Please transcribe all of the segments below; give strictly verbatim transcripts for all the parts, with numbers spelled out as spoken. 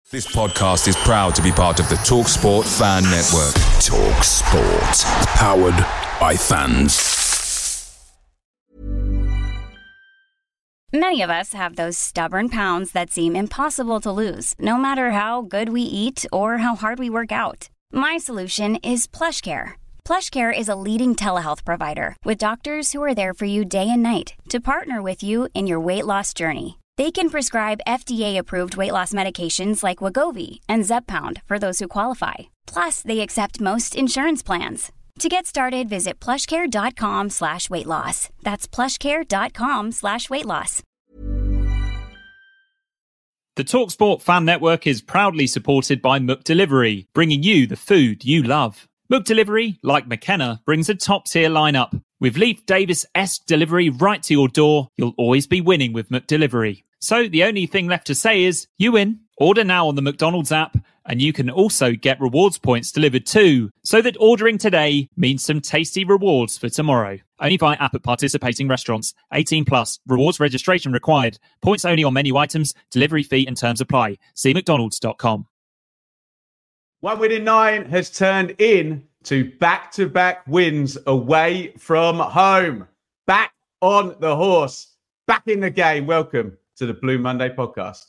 This podcast is proud to be part of the TalkSport Fan Network. TalkSport. Powered by fans. Many of us have those stubborn pounds that seem impossible to lose, no matter how good we eat or how hard we work out. My solution is PlushCare. PlushCare is a leading telehealth provider with doctors who are there for you day and night to partner with you in your weight loss journey. They can prescribe F D A-approved weight loss medications like Wegovy and Zepbound for those who qualify. Plus, they accept most insurance plans. To get started, visit plushcare.com slash weight loss. That's plushcare.com slash weight loss. The TalkSport Fan Network is proudly supported by McDelivery, bringing you the food you love. McDelivery, like McKenna, brings a top-tier lineup. With Leif Davis-esque delivery right to your door, you'll always be winning with McDelivery. So the only thing left to say is, you win. Order now on the McDonald's app, and you can also get rewards points delivered too, so that ordering today means some tasty rewards for tomorrow. Only via app at participating restaurants. eighteen plus. Rewards registration required. Points only on menu items. Delivery fee and terms apply. See mcdonalds dot com. One win in nine has turned in to back-to-back wins away from home. Back on the horse. Back in the game. Welcome to the Blue Monday podcast.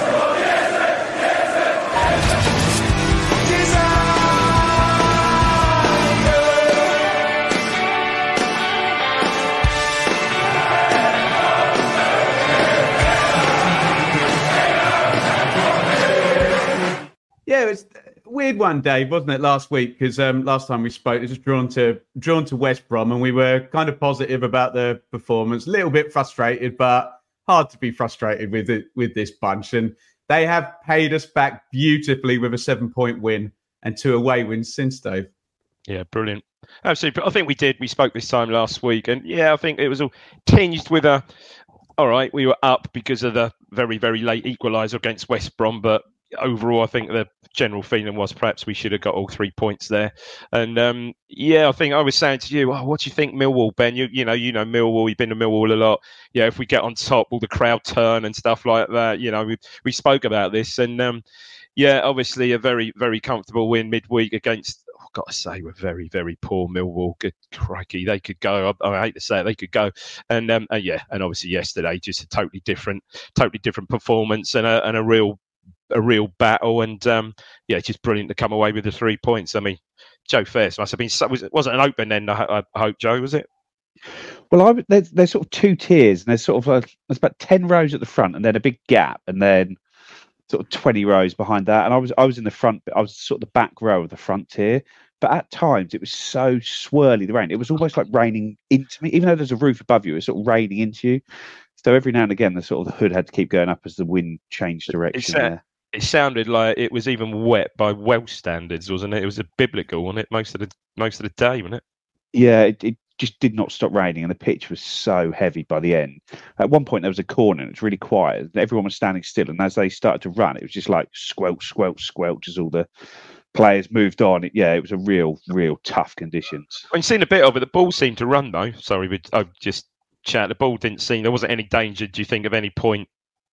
Yeah, it was a weird one, Dave, wasn't it, last week? Because um, last time we spoke, it was drawn to drawn to West Brom, and we were kind of positive about the performance. A little bit frustrated, but hard to be frustrated with it, with this bunch. And they have paid us back beautifully with a seven-point win and two away wins since, Dave. Yeah, brilliant. Absolutely. I think we did. We spoke this time last week, and yeah, I think it was all tinged with a, all right, we were up because of the very, very late equaliser against West Brom, but overall, I think the general feeling was perhaps we should have got all three points there. And um, yeah, I think I was saying to you, oh, what do you think, Millwall, Ben? You you know, you know Millwall. You've been to Millwall a lot. Yeah, if we get on top, will the crowd turn and stuff like that? You know, we we spoke about this, and um, yeah, obviously a very very comfortable win midweek against. I've got to say, we're very very poor Millwall. Good crikey, they could go. I, I hate to say it, they could go. And um, uh, yeah, and obviously yesterday, just a totally different, totally different performance and a and a real. a real battle, and um, yeah, it's just brilliant to come away with the three points. I mean, Joe Fairs must have been, was it wasn't an open end, I, I hope, Joe, was it? Well, I, there's, there's sort of two tiers, and there's sort of like, there's about ten rows at the front, and then a big gap, and then sort of twenty rows behind that. And I was I was in the front, I was sort of the back row of the front tier, but at times it was so swirly, the rain. It was almost like raining into me, even though there's a roof above you, it was sort of raining into you. So every now and again, the sort of the hood had to keep going up as the wind changed direction there. It sounded like it was even wet by Welsh standards, wasn't it? It was a biblical, wasn't it? Most of the most of the day, wasn't it? Yeah, it, it just did not stop raining, and the pitch was so heavy by the end. At one point, there was a corner, and it was really quiet. Everyone was standing still, and as they started to run, it was just like squelch, squelch, squelch as all the players moved on. It, yeah, it was a real, real tough conditions. I've seen a bit of it. The ball seemed to run, though. Sorry, we I just chat. The ball didn't seem. There wasn't any danger. Do you think of any point?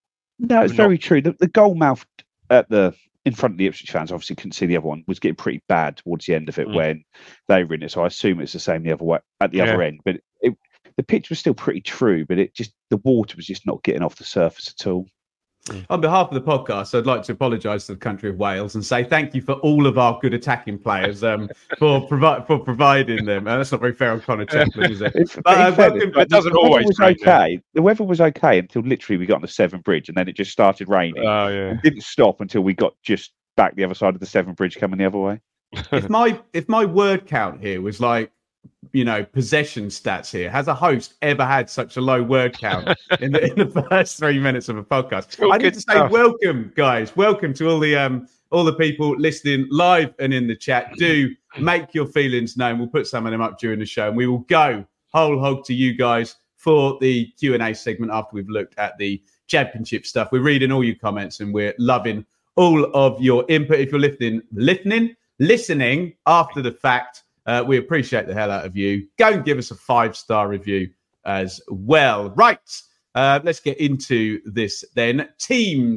No, it's not... very true. The, the goal mouth at the in front of the Ipswich fans, obviously couldn't see the other one, was getting pretty bad towards the end of it mm. when they were in it. So I assume it's the same the other way at the yeah. other end. But it, the pitch was still pretty true, but it just the water was just not getting off the surface at all. Mm. On behalf of the podcast, I'd like to apologise to the country of Wales and say thank you for all of our good attacking players um, for provi- for providing them. And that's not very fair on Connor Chaplin, is it? It's, but, uh, welcome, it doesn't the always was okay. The weather was okay until literally we got on the Severn Bridge, and then it just started raining. Oh, yeah. And didn't stop until we got just back the other side of the Severn Bridge, coming the other way. if my if my word count here was like, you know, possession stats here, has a host ever had such a low word count in the in the first three minutes of a podcast? I need to say stuff. welcome, guys. Welcome to all the um all the people listening live and in the chat. Do make your feelings known. We'll put some of them up during the show, and we will go whole hog to you guys for the Q and A segment after we've looked at the championship stuff. We're reading all your comments, and we're loving all of your input. If you're listening, listening, listening after the fact, uh, we appreciate the hell out of you. Go and give us a five-star review as well. Right, uh, let's get into this then. Teams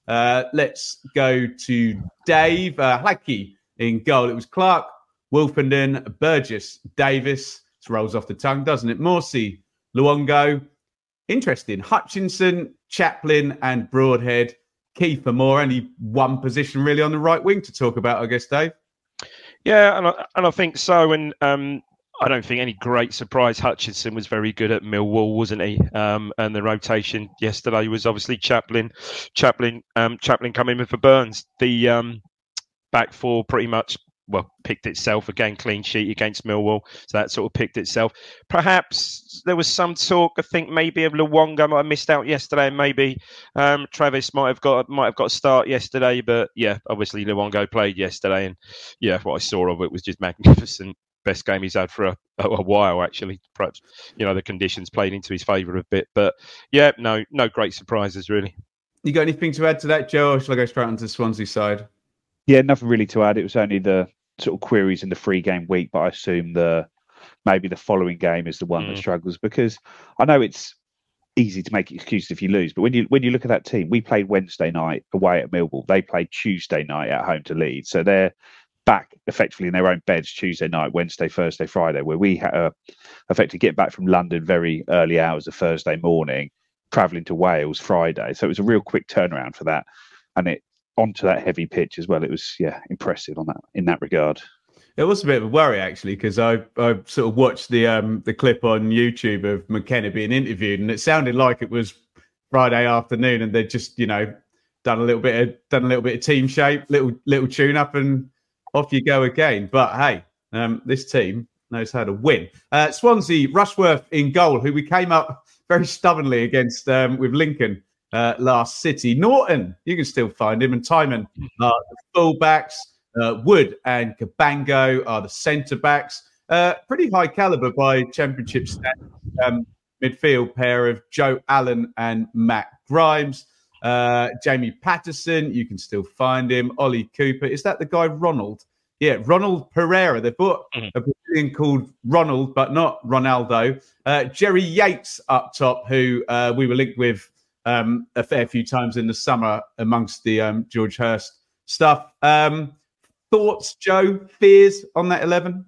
Uh, let's go to Dave uh, Hackey in goal. It was Clark, Wolfenden, Burgess, Davis. This rolls off the tongue, doesn't it? Morsey, Luongo. Interesting. Hutchinson, Chaplin, and Broadhead. Key for more. Only one position really on the right wing to talk about, I guess, Dave. Yeah, and I, and I think so. And um, I don't think any great surprise. Hutchinson was very good at Millwall, wasn't he? Um, and the rotation yesterday was obviously Chaplin. Chaplin, um, Chaplin coming in for Burns. The um, back four pretty much. Well, picked itself again, clean sheet against Millwall. So that sort of picked itself. Perhaps there was some talk, I think maybe of Luongo might have missed out yesterday. And maybe um, Travis might have got might have got a start yesterday. But yeah, obviously Luongo played yesterday. And yeah, what I saw of it was just magnificent. Best game he's had for a, a while, actually. Perhaps, you know, the conditions played into his favour a bit. But yeah, no, no great surprises, really. You got anything to add to that, Joe, or shall I go straight onto the Swansea side? Yeah, nothing really to add. It was only the sort of queries in the three game week, but I assume the maybe the following game is the one mm. that struggles, because I know it's easy to make excuses if you lose, but when you when you look at that team, we played Wednesday night away at Millwall. They played Tuesday night at home to Leeds, so they're back effectively in their own beds Tuesday night, Wednesday, Thursday, Friday, where we had uh, effectively get back from London very early hours of Thursday morning, travelling to Wales Friday. So it was a real quick turnaround for that, and it onto that heavy pitch as well. It was, yeah, impressive on that in that regard. It was a bit of a worry, actually, because I I sort of watched the um the clip on YouTube of McKenna being interviewed, and it sounded like it was Friday afternoon, and they'd just, you know, done a little bit of done a little bit of team shape, little little tune up, and off you go again. But hey, um, this team knows how to win. Uh, Swansea, Rushworth in goal, who we came up very stubbornly against um, with Lincoln. Uh, last City. Norton, you can still find him, and Timon are the full-backs. Uh, Wood and Cabango are the centre-backs. Uh, pretty high calibre by Championship standards. Um, midfield pair of Joe Allen and Matt Grimes. Uh, Jamie Patterson, you can still find him. Ollie Cooper. Is that the guy Ronald? Yeah, Ronald Pereira. They've bought mm-hmm. a Brazilian called Ronald, but not Ronaldo. Uh, Jerry Yates up top, who uh, we were linked with Um, a fair few times in the summer amongst the um, George Hurst stuff. Um, thoughts, Joe? Fears on that eleven?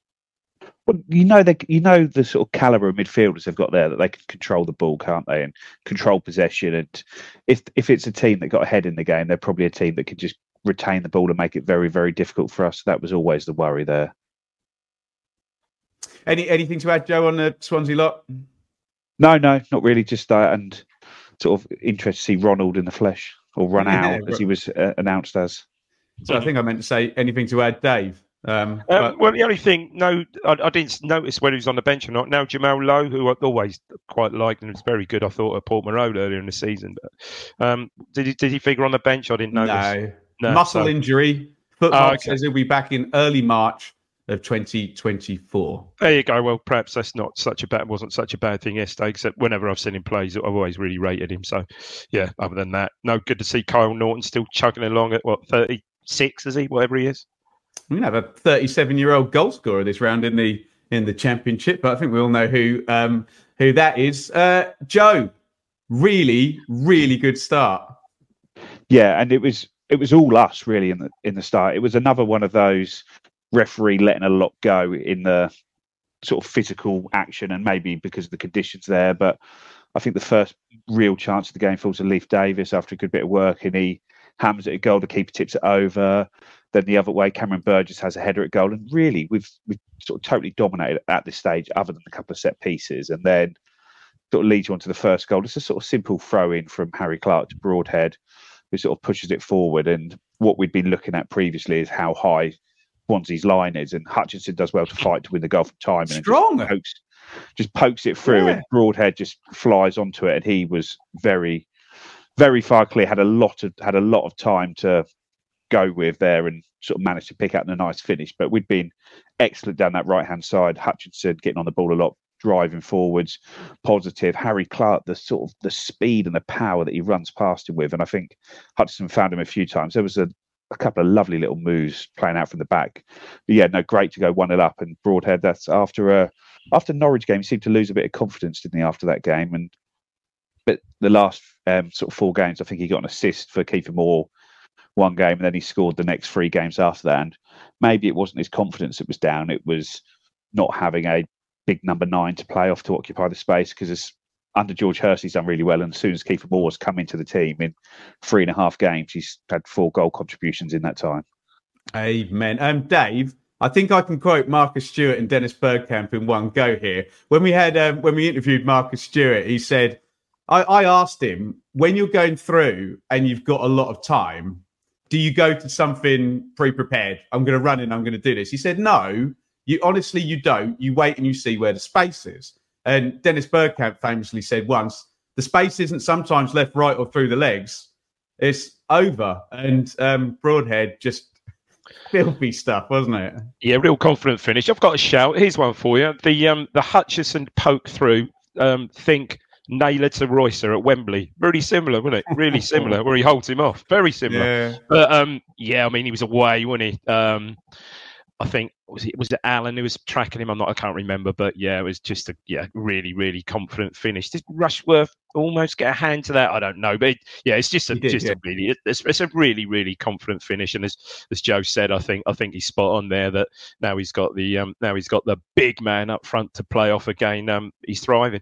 Well, you know, they, you know the sort of calibre of midfielders they've got there, that they can control the ball, can't they, and control possession. And if if it's a team that got ahead in the game, they're probably a team that could just retain the ball and make it very, very difficult for us. That was always the worry there. Any anything to add, Joe, on the Swansea lot? No, no, not really. Just uh, and. Sort of interested to see Ronald in the flesh, or run yeah, out as he was uh, announced as. So I think I meant to say anything to add, Dave. Um, um, but... Well, the only thing, no, I, I didn't notice whether he was on the bench or not. Now Jamal Lowe, who I always quite liked and was very good, I thought at Port Road earlier in the season. But um, did he did he figure on the bench? I didn't notice. No, no muscle so... injury. Foot oh, okay. Says he'll be back in early March of twenty twenty-four. There you go. Well, perhaps that's not such a bad wasn't such a bad thing yesterday. Except whenever I've seen him play, I've always really rated him. So, yeah. Other than that, no. Good to see Kyle Norton still chugging along at what thirty-six is he? Whatever he is. We have a thirty-seven-year-old goal scorer this round in the in the Championship, but I think we all know who um, who that is. Uh, Joe, really, really good start. Yeah, and it was it was all us really in the in the start. It was another one of those. Referee letting a lot go in the sort of physical action, and maybe because of the conditions there. But I think the first real chance of the game falls to Leif Davis after a good bit of work, and he hammers it at goal. The keeper tips it over. Then the other way, Cameron Burgess has a header at goal, and really we've we've sort of totally dominated at this stage, other than a couple of set pieces, and then sort of leads you on to the first goal. It's a sort of simple throw in from Harry Clark to Broadhead, who sort of pushes it forward. And what we'd been looking at previously is how high Swansea's line is, and Hutchinson does well to fight to win the goal from time, and strong just pokes, just pokes it through, yeah. And Broadhead just flies onto it, and he was very, very far clear. Had a lot of had a lot of time to go with there, and sort of managed to pick out a nice finish. But we'd been excellent down that right hand side. Hutchinson getting on the ball a lot, driving forwards, positive. Harry Clark, the sort of the speed and the power that he runs past him with, and I think Hutchinson found him a few times. There was a a couple of lovely little moves playing out from the back. But yeah, no, great to go one nil up. And Broadhead, that's after a after Norwich game, he seemed to lose a bit of confidence, didn't he, after that game? And but the last um, sort of four games, I think he got an assist for Kiefer Moore one game, and then he scored the next three games after that. And maybe it wasn't his confidence that was down; it was not having a big number nine to play off to occupy the space. Because under George Hurst, he's done really well, and as soon as Kiefer Moore's come into the team in three and a half games, he's had four goal contributions in that time. Amen. Um, Dave, I think I can quote Marcus Stewart and Dennis Bergkamp in one go here. When we had um, when we interviewed Marcus Stewart, he said, I, I asked him, when you're going through and you've got a lot of time, do you go to something pre-prepared? I'm going to run in, I'm going to do this. He said, no, you honestly, you don't. You wait and you see where the space is. And Dennis Bergkamp famously said once, the space isn't sometimes left, right, or through the legs. It's over. And um, Broadhead just filthy stuff, wasn't it? Yeah, real confident finish. I've got a shout. Here's one for you. The um, the Hutchison poke through, um, think Naylor to Roycer at Wembley. Really similar, wasn't it? Really similar, where he holds him off. Very similar. Yeah. But um, yeah, I mean, he was away, wasn't he? Um, I think was it was it Alan who was tracking him. I'm not. I can't remember, but yeah, it was just a yeah, really, really confident finish. Did Rushworth almost get a hand to that? I don't know, but it, yeah, it's just a did, just yeah. a really it's, it's a really, really confident finish. And as as Joe said, I think I think he's spot on there. That now he's got the um now he's got the big man up front to play off again. Um, he's thriving.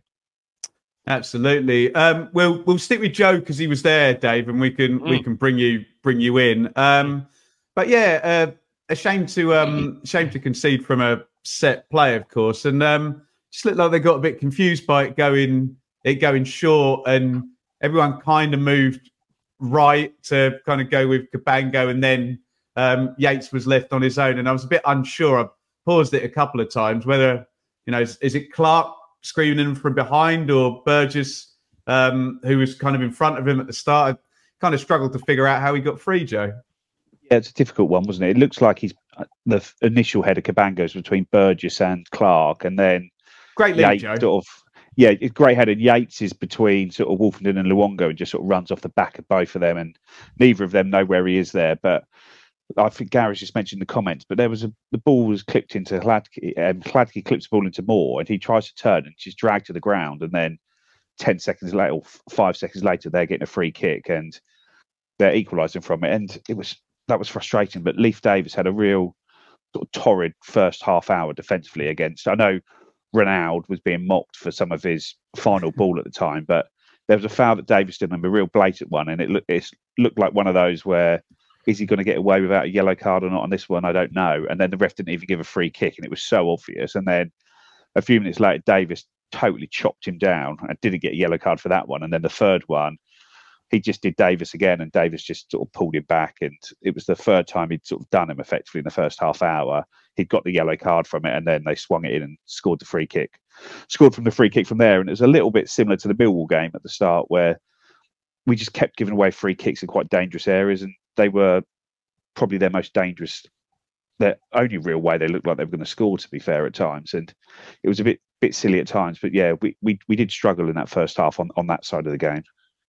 Absolutely. Um, we'll we'll stick with Joe because he was there, Dave, and we can mm. we can bring you bring you in. Um, but yeah. Uh, A shame to um, shame to concede from a set play, of course, and um, just looked like they got a bit confused by it going it going short, and everyone kind of moved right to kind of go with Cabango, and then um, Yates was left on his own, and I was a bit unsure. I paused it a couple of times whether you know is, is it Clark screaming in from behind or Burgess um, who was kind of in front of him at the start. I kind of struggled to figure out how he got free, Joe. Yeah, it's a difficult one, wasn't it? It looks like he's the initial header Cabango's between Burgess and Clark, and then great lead, Joe. Sort of, yeah, great header. Yates is between sort of Wolfenden and Luongo, and just sort of runs off the back of both of them, and neither of them know where he is there. But I think Gary's just mentioned the comments, but there was a the ball was clipped into Hladky. Um, Hladky clips the ball into Moore, and he tries to turn and she's dragged to the ground, and then ten seconds later, or five seconds later, they're getting a free kick and they're equalising from it, and it was. That was frustrating, but Leif Davis had a real sort of torrid first half hour defensively against. I know Ronaldo was being mocked for some of his final ball at the time, but there was a foul that Davis did, and a real blatant one, and it looked it looked like one of those where is he going to get away without a yellow card or not on this one? I don't know. And then the ref didn't even give a free kick, and it was so obvious. And then a few minutes later, Davis totally chopped him down and didn't get a yellow card for that one. And then the third one, he just did Davis again, and Davis just sort of pulled him back. And it was the third time he'd sort of done him effectively in the first half hour. He'd got the yellow card from it, and then they swung it in and scored the free kick. Scored from the free kick from there. And it was a little bit similar to the Millwall game at the start, where we just kept giving away free kicks in quite dangerous areas. And they were probably their most dangerous, their only real way they looked like they were going to score, to be fair, at times. And it was a bit bit silly at times. But yeah, we we, we did struggle in that first half on, on that side of the game.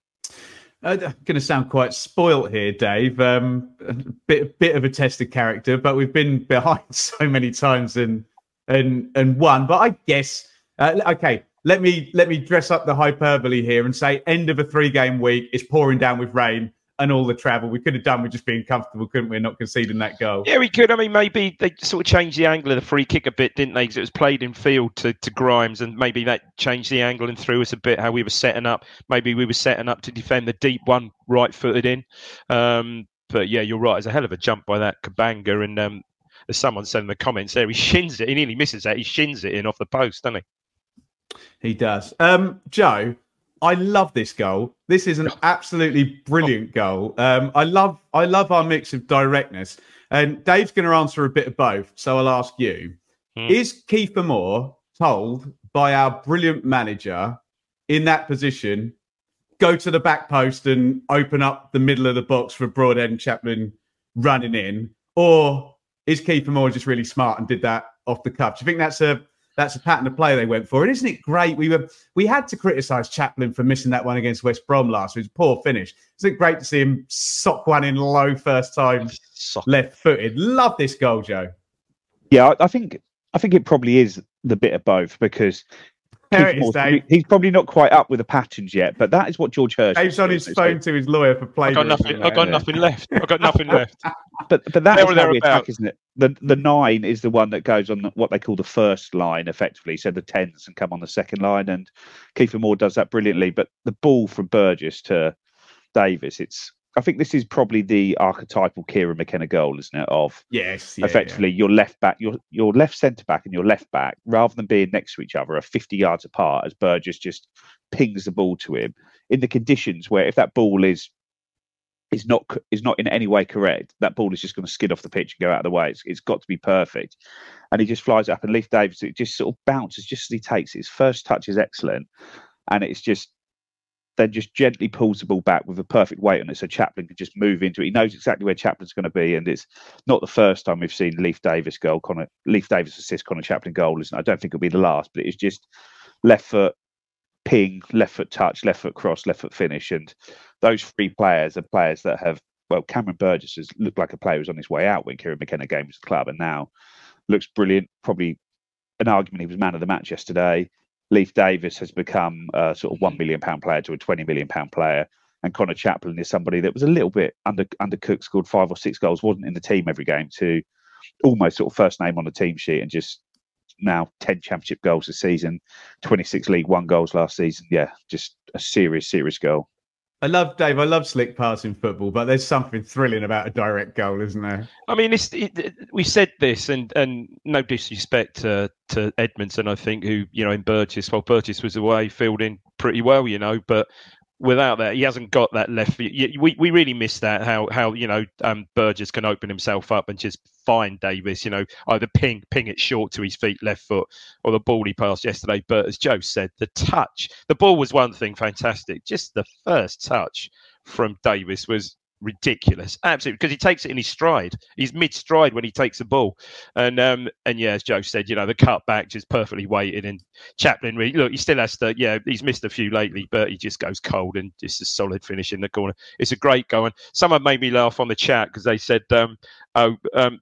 Uh, I'm going to sound quite spoilt here, Dave. Um, a bit, bit of a tested character, but we've been behind so many times and and and won. But I guess uh, okay. Let me let me dress up the hyperbole here and say, end of a three-game week. It's pouring down with rain and all the travel. We could have done with just being comfortable, couldn't we? Not conceding that goal. Yeah, we could. I mean, maybe they sort of changed the angle of the free kick a bit, didn't they? Because it was played in field to, to Grimes, and maybe that changed the angle and threw us a bit how we were setting up. Maybe we were setting up to defend the deep one, right-footed in. Um, but yeah, you're right. It's a hell of a jump by that Kabanga, and um, as someone said in the comments there, he shins it. He nearly misses that. He shins it in off the post, doesn't he? He does. Um, Joe, I love this goal. This is an absolutely brilliant goal. Um, I love I love our mix of directness. And Dave's going to answer a bit of both, so I'll ask you. Hmm. Is Kiefer Moore told by our brilliant manager in that position, go to the back post and open up the middle of the box for Broadhead and Chaplin running in? Or is Kiefer Moore just really smart and did that off the cuff? Do you think that's a That's a pattern of play they went for. And isn't it great? We were we had to criticise Chaplin for missing that one against West Brom last week. It was a poor finish. Isn't it great to see him sock one in low first time, left-footed? Love this goal, Joe. Yeah, I think I think it probably is the bit of both, because probably, he's probably not quite up with the patterns yet, but that is what George Hurst. Dave's on his phone to his lawyer for play. I got nothing. I got nothing left. I got nothing left. But but that is how we attack, isn't it? The the nine is the one that goes on the, what they call the first line, effectively. So the tens and come on the second line, and Kiefer Moore does that brilliantly. But the ball from Burgess to Davis, it's. I think this is probably the archetypal Kieran McKenna goal, isn't it? Of yes, yeah, effectively yeah. your left back, your your left centre back, and your left back, rather than being next to each other, are fifty yards apart. As Burgess just pings the ball to him in the conditions where if that ball is is not is not in any way correct, that ball is just going to skid off the pitch and go out of the way. It's, it's got to be perfect, and he just flies up. And Leif Davis, it just sort of bounces just as he takes it. His first touch is excellent, and it's just. Then just gently pulls the ball back with a perfect weight on it, so Chaplin can just move into it. He knows exactly where Chaplin's going to be, and it's not the first time we've seen Leif Davis goal, Connor, Leif Davis assist Connor Chaplin goal. Isn't it? I don't think it'll be the last, but it's just left foot ping, left foot touch, left foot cross, left foot finish, and those three players are players that have. Well, Cameron Burgess has looked like a player who's on his way out when Kieran McKenna came to the club, and now looks brilliant. Probably an argument he was man of the match yesterday. Leif Davis has become a sort of one million pound player to a twenty million pound player. And Connor Chaplin is somebody that was a little bit under undercooked, scored five or six goals, wasn't in the team every game, to almost sort of first name on the team sheet, and just now ten championship goals this season, twenty-six League One goals last season. Yeah, just a serious, serious goal. I love, Dave, I love slick passing football, but there's something thrilling about a direct goal, isn't there? I mean, it's, it, it, we said this, and, and no disrespect to, to Edmondson, I think, who, you know, in Burgess, well, Burgess was away fielding pretty well, you know, but without that, he hasn't got that left. We we really miss that, how, how you know, um, Burgess can open himself up and just find Davis, you know, either ping ping it short to his feet, left foot, or the ball he passed yesterday. But as Joe said, the touch, the ball was one thing fantastic. Just the first touch from Davis was ridiculous, absolutely, because he takes it in his stride. He's mid-stride when he takes the ball, and um, and yeah, as Joe said, you know, the cut back just perfectly weighted. And Chaplin, really, look, he still has to, yeah, he's missed a few lately, but he just goes cold and just a solid finish in the corner. It's a great goal, and someone made me laugh on the chat because they said, um, oh, um.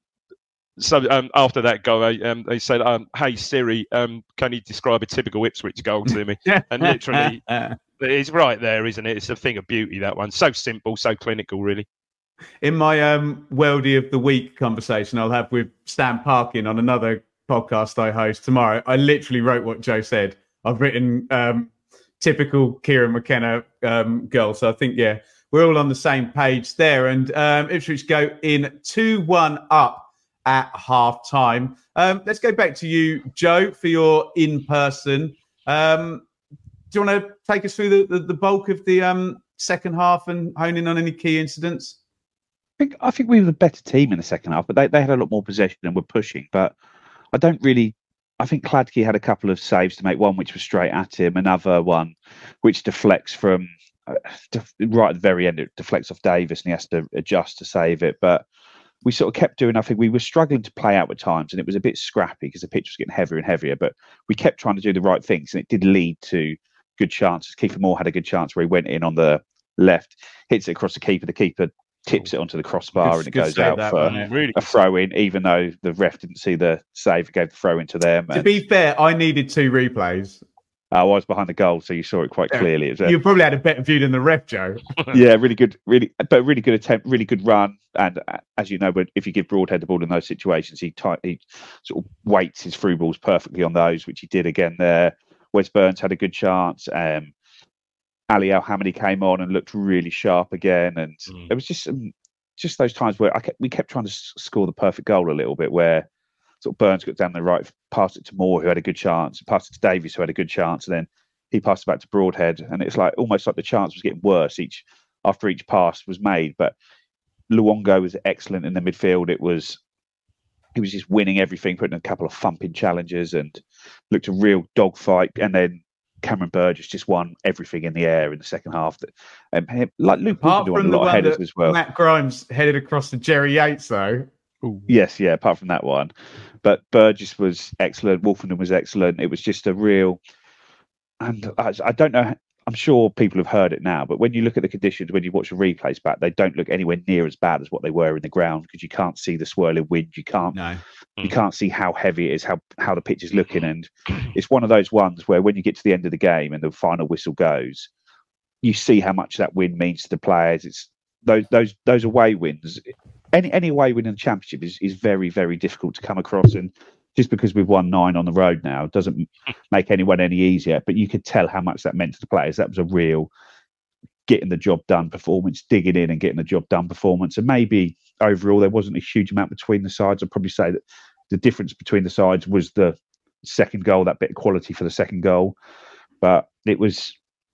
So um, after that goal, I, um, they said, um, "Hey Siri, um, can you describe a typical Ipswich goal to me?" And literally, it's right there, isn't it? It's a thing of beauty, that one. So simple, so clinical, really. In my um, Worldie of the Week conversation I'll have with Stan Parkin on another podcast I host tomorrow, I literally wrote what Joe said. I've written um, typical Kieran McKenna um, goal. So I think, yeah, we're all on the same page there. And um, Ipswich go in two one up at half time. Um, let's go back to you, Joe, for your in-person. Um, do you want to take us through the, the, the bulk of the um, second half and hone in on any key incidents? I think, I think we were the better team in the second half, but they, they had a lot more possession and were pushing. But I don't really... I think Kladke had a couple of saves to make, one which was straight at him, another one which deflects from... Uh, def- right at the very end, it deflects off Davis and he has to adjust to save it. But we sort of kept doing, I think we were struggling to play out at times, and it was a bit scrappy because the pitch was getting heavier and heavier, but we kept trying to do the right things, and it did lead to good chances. Kiefer Moore had a good chance where he went in on the left, hits it across the keeper, the keeper tips it onto the crossbar, good, and it goes out for one, yeah. really a throw-in, even though the ref didn't see the save, gave the throw-in to them. To and, be fair, I needed two replays. I was behind the goal, so you saw it quite yeah. clearly. It was a, you probably had a better view than the ref, Joe. yeah, really good, really, but really good attempt, really good run. And uh, as you know, when, if you give Broadhead the ball in those situations, he tight, he sort of weights his through balls perfectly on those, which he did again there. Wes Burns had a good chance. Um, Ali Al-Hamidi came on and looked really sharp again, and mm. it was just um, just those times where I kept, we kept trying to s- score the perfect goal a little bit, where sort of Burns got down the right, passed it to Moore, who had a good chance, passed it to Davies, who had a good chance, and then he passed it back to Broadhead, and it's like almost like the chance was getting worse each after each pass was made. But Luongo was excellent in the midfield. It was he was just winning everything, putting a couple of thumping challenges, and looked a real dogfight. And then Cameron Burgess just won everything in the air in the second half. That um, like Luke apart won from a lot of headers that as well. Matt Grimes headed across to Jerry Yates, though. Ooh. Yes, yeah, apart from that one. But Burgess was excellent. Wolfenden was excellent. It was just a real... And I, I don't know... I'm sure people have heard it now, but when you look at the conditions, when you watch the replays back, they don't look anywhere near as bad as what they were in the ground, because you can't see the swirling wind. You can't, no. you can't see how heavy it is, how, how the pitch is looking. And it's one of those ones where when you get to the end of the game and the final whistle goes, you see how much that win means to the players. It's those, those, those away wins. Any, any away win in the championship is, is very, very difficult to come across. And just because we've won nine on the road now doesn't make anyone any easier, but you could tell how much that meant to the players. That was a real getting the job done performance, digging in and getting the job done performance. And maybe overall there wasn't a huge amount between the sides. I'd probably say that the difference between the sides was the second goal, that bit of quality for the second goal. But it was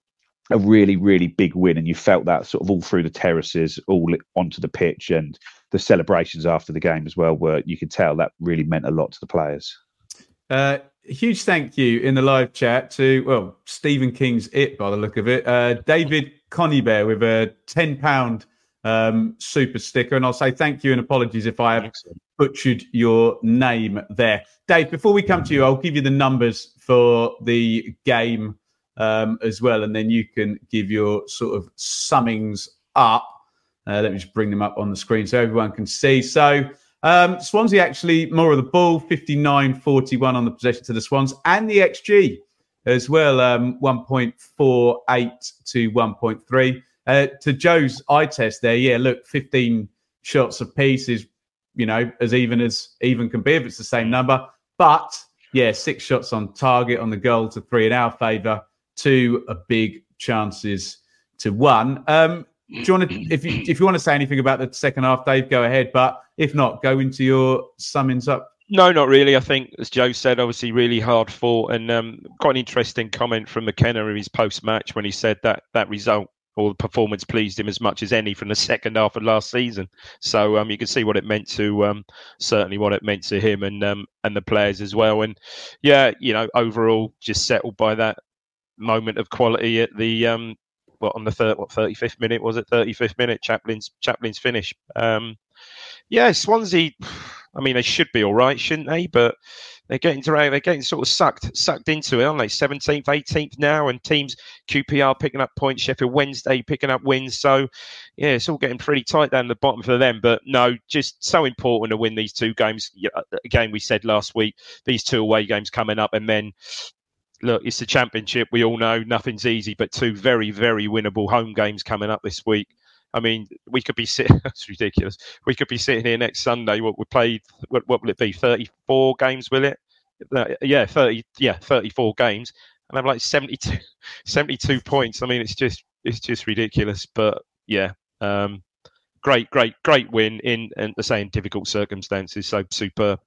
a really, really big win, and you felt that sort of all through the terraces, all onto the pitch, and the celebrations after the game as well, where you could tell that really meant a lot to the players. Uh, huge thank you in the live chat to, well, Stephen King's It, by the look of it. Uh, David Coneybear with a ten pound um, super sticker. And I'll say thank you and apologies if I have Excellent. butchered your name there. Dave, before we come to you, I'll give you the numbers for the game um, as well, and then you can give your sort of summings up. Uh, let me just bring them up on the screen so everyone can see. So um, Swansea actually more of the ball, fifty-nine forty-one on the possession to the Swans, and the X G as well, um, one point four eight to one point three. Uh, to Joe's eye test there, yeah, look, fifteen shots apiece is, you know, as even as even can be if it's the same number. But, yeah, six shots on target on the goal to three in our favour, two are big chances to one. Um, do you want to, if you if you want to say anything about the second half, Dave, go ahead. But if not, go into your summings up. No, not really. I think, as Joe said, obviously really hard fought, and um, quite an interesting comment from McKenna in his post-match when he said that that result or the performance pleased him as much as any from the second half of last season. So um, you can see what it meant to, um, certainly what it meant to him and um, and the players as well. And yeah, you know, overall just settled by that moment of quality at the um, what on the third, what thirty-fifth minute was it? thirty-fifth minute, Chaplin's Chaplin's finish. Um, yeah, Swansea. I mean, they should be all right, shouldn't they? But they're getting around, they're getting sort of sucked, sucked into it, aren't they? seventeenth, eighteenth now, and teams Q P R picking up points, Sheffield Wednesday picking up wins. So, yeah, it's all getting pretty tight down the bottom for them. But no, just so important to win these two games. Again, we said last week, these two away games coming up, and then look, it's the Championship. We all know nothing's easy, but two very, very winnable home games coming up this week. I mean, we could be sitting. That's ridiculous. We could be sitting here next Sunday. What we played? What, what will it be? thirty-four games, will it? Uh, yeah, thirty. Yeah, thirty-four games, and I'm like seventy-two, seventy-two points. I mean, it's just, it's just ridiculous. But yeah, um, great, great, great win in, and the same difficult circumstances. So superb.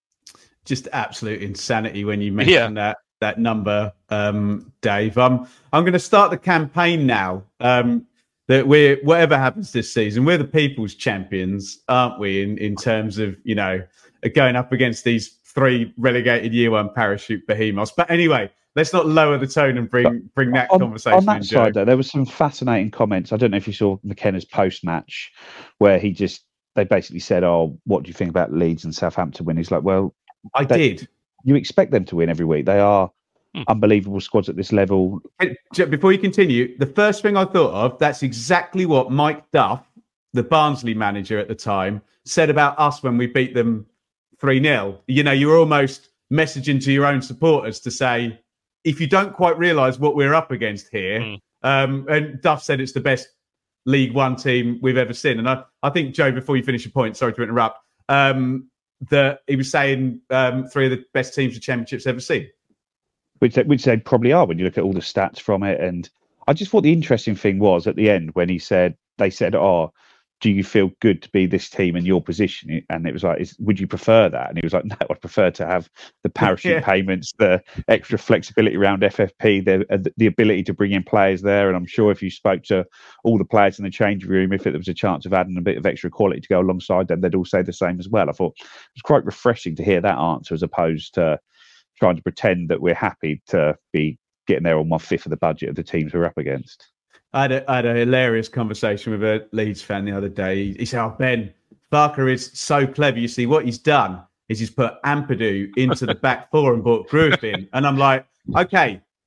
Just absolute insanity when you mention yeah. that that number, um, Dave. Um, I'm going to start the campaign now. Um, That we're, whatever happens this season, we're the people's champions, aren't we? In in terms of, you know, going up against these three relegated year one parachute behemoths. But anyway, let's not lower the tone and bring bring that on, conversation. On that in, side, though, there were some fascinating comments. I don't know if you saw McKenna's post match, where he just they basically said, "Oh, what do you think about Leeds and Southampton win?" He's like, "Well, I they, did. You expect them to win every week. They are." Unbelievable squads at this level. Before you continue, the first thing I thought of, that's exactly what Mike Duff, the Barnsley manager at the time, said about us when we beat them three nil. You know, you're almost messaging to your own supporters to say, if you don't quite realise what we're up against here, mm. um, and Duff said it's the best League One team we've ever seen. And I, I think, Joe, before you finish your point, sorry to interrupt, um, that he was saying um, three of the best teams the Championship's ever seen. Which, which they probably are when you look at all the stats from it. And I just thought the interesting thing was at the end when he said, they said, oh, do you feel good to be this team in your position? And it was like, is, would you prefer that? And he was like, no, I'd prefer to have the parachute yeah. payments, the extra flexibility around F F P, the, uh, the ability to bring in players there. And I'm sure if you spoke to all the players in the change room, if there was a chance of adding a bit of extra quality to go alongside them, they'd all say the same as well. I thought it was quite refreshing to hear that answer as opposed to trying to pretend that we're happy to be getting there on one fifth of the budget of the teams we're up against. I had a, I had a hilarious conversation with a Leeds fan the other day. He said, oh, Ben, Barker is so clever. You see, what he's done is he's put Ampadu into the back four and brought Grueff in. And I'm like, okay,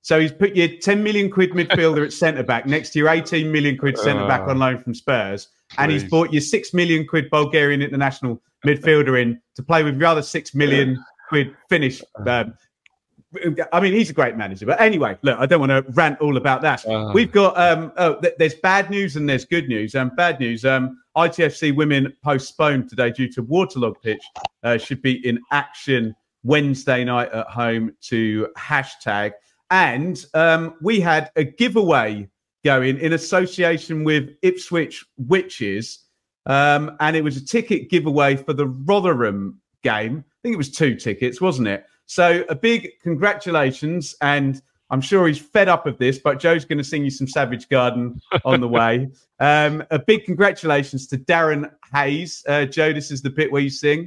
So he's put your ten million quid midfielder at centre back next to your eighteen million quid centre back uh, on loan from Spurs, and please. He's bought your six million quid Bulgarian international midfielder in to play with your other six million quid Finnish. Um, I mean, he's a great manager. But anyway, look, I don't want to rant all about that. Uh, We've got um, oh, th- there's bad news and there's good news. Um, bad news. Um, I T F C women postponed today due to waterlogged pitch. Uh, should be in action Wednesday night at home to hashtag. And um, we had a giveaway going in association with Ipswich Witches. Um, and it was a ticket giveaway for the Rotherham game. I think it was two tickets, wasn't it? So a big congratulations. And I'm sure he's fed up of this, but Joe's going to sing you some Savage Garden on the way. Um, a big congratulations to Darren Hayes. Uh, Joe, this is the bit where you sing.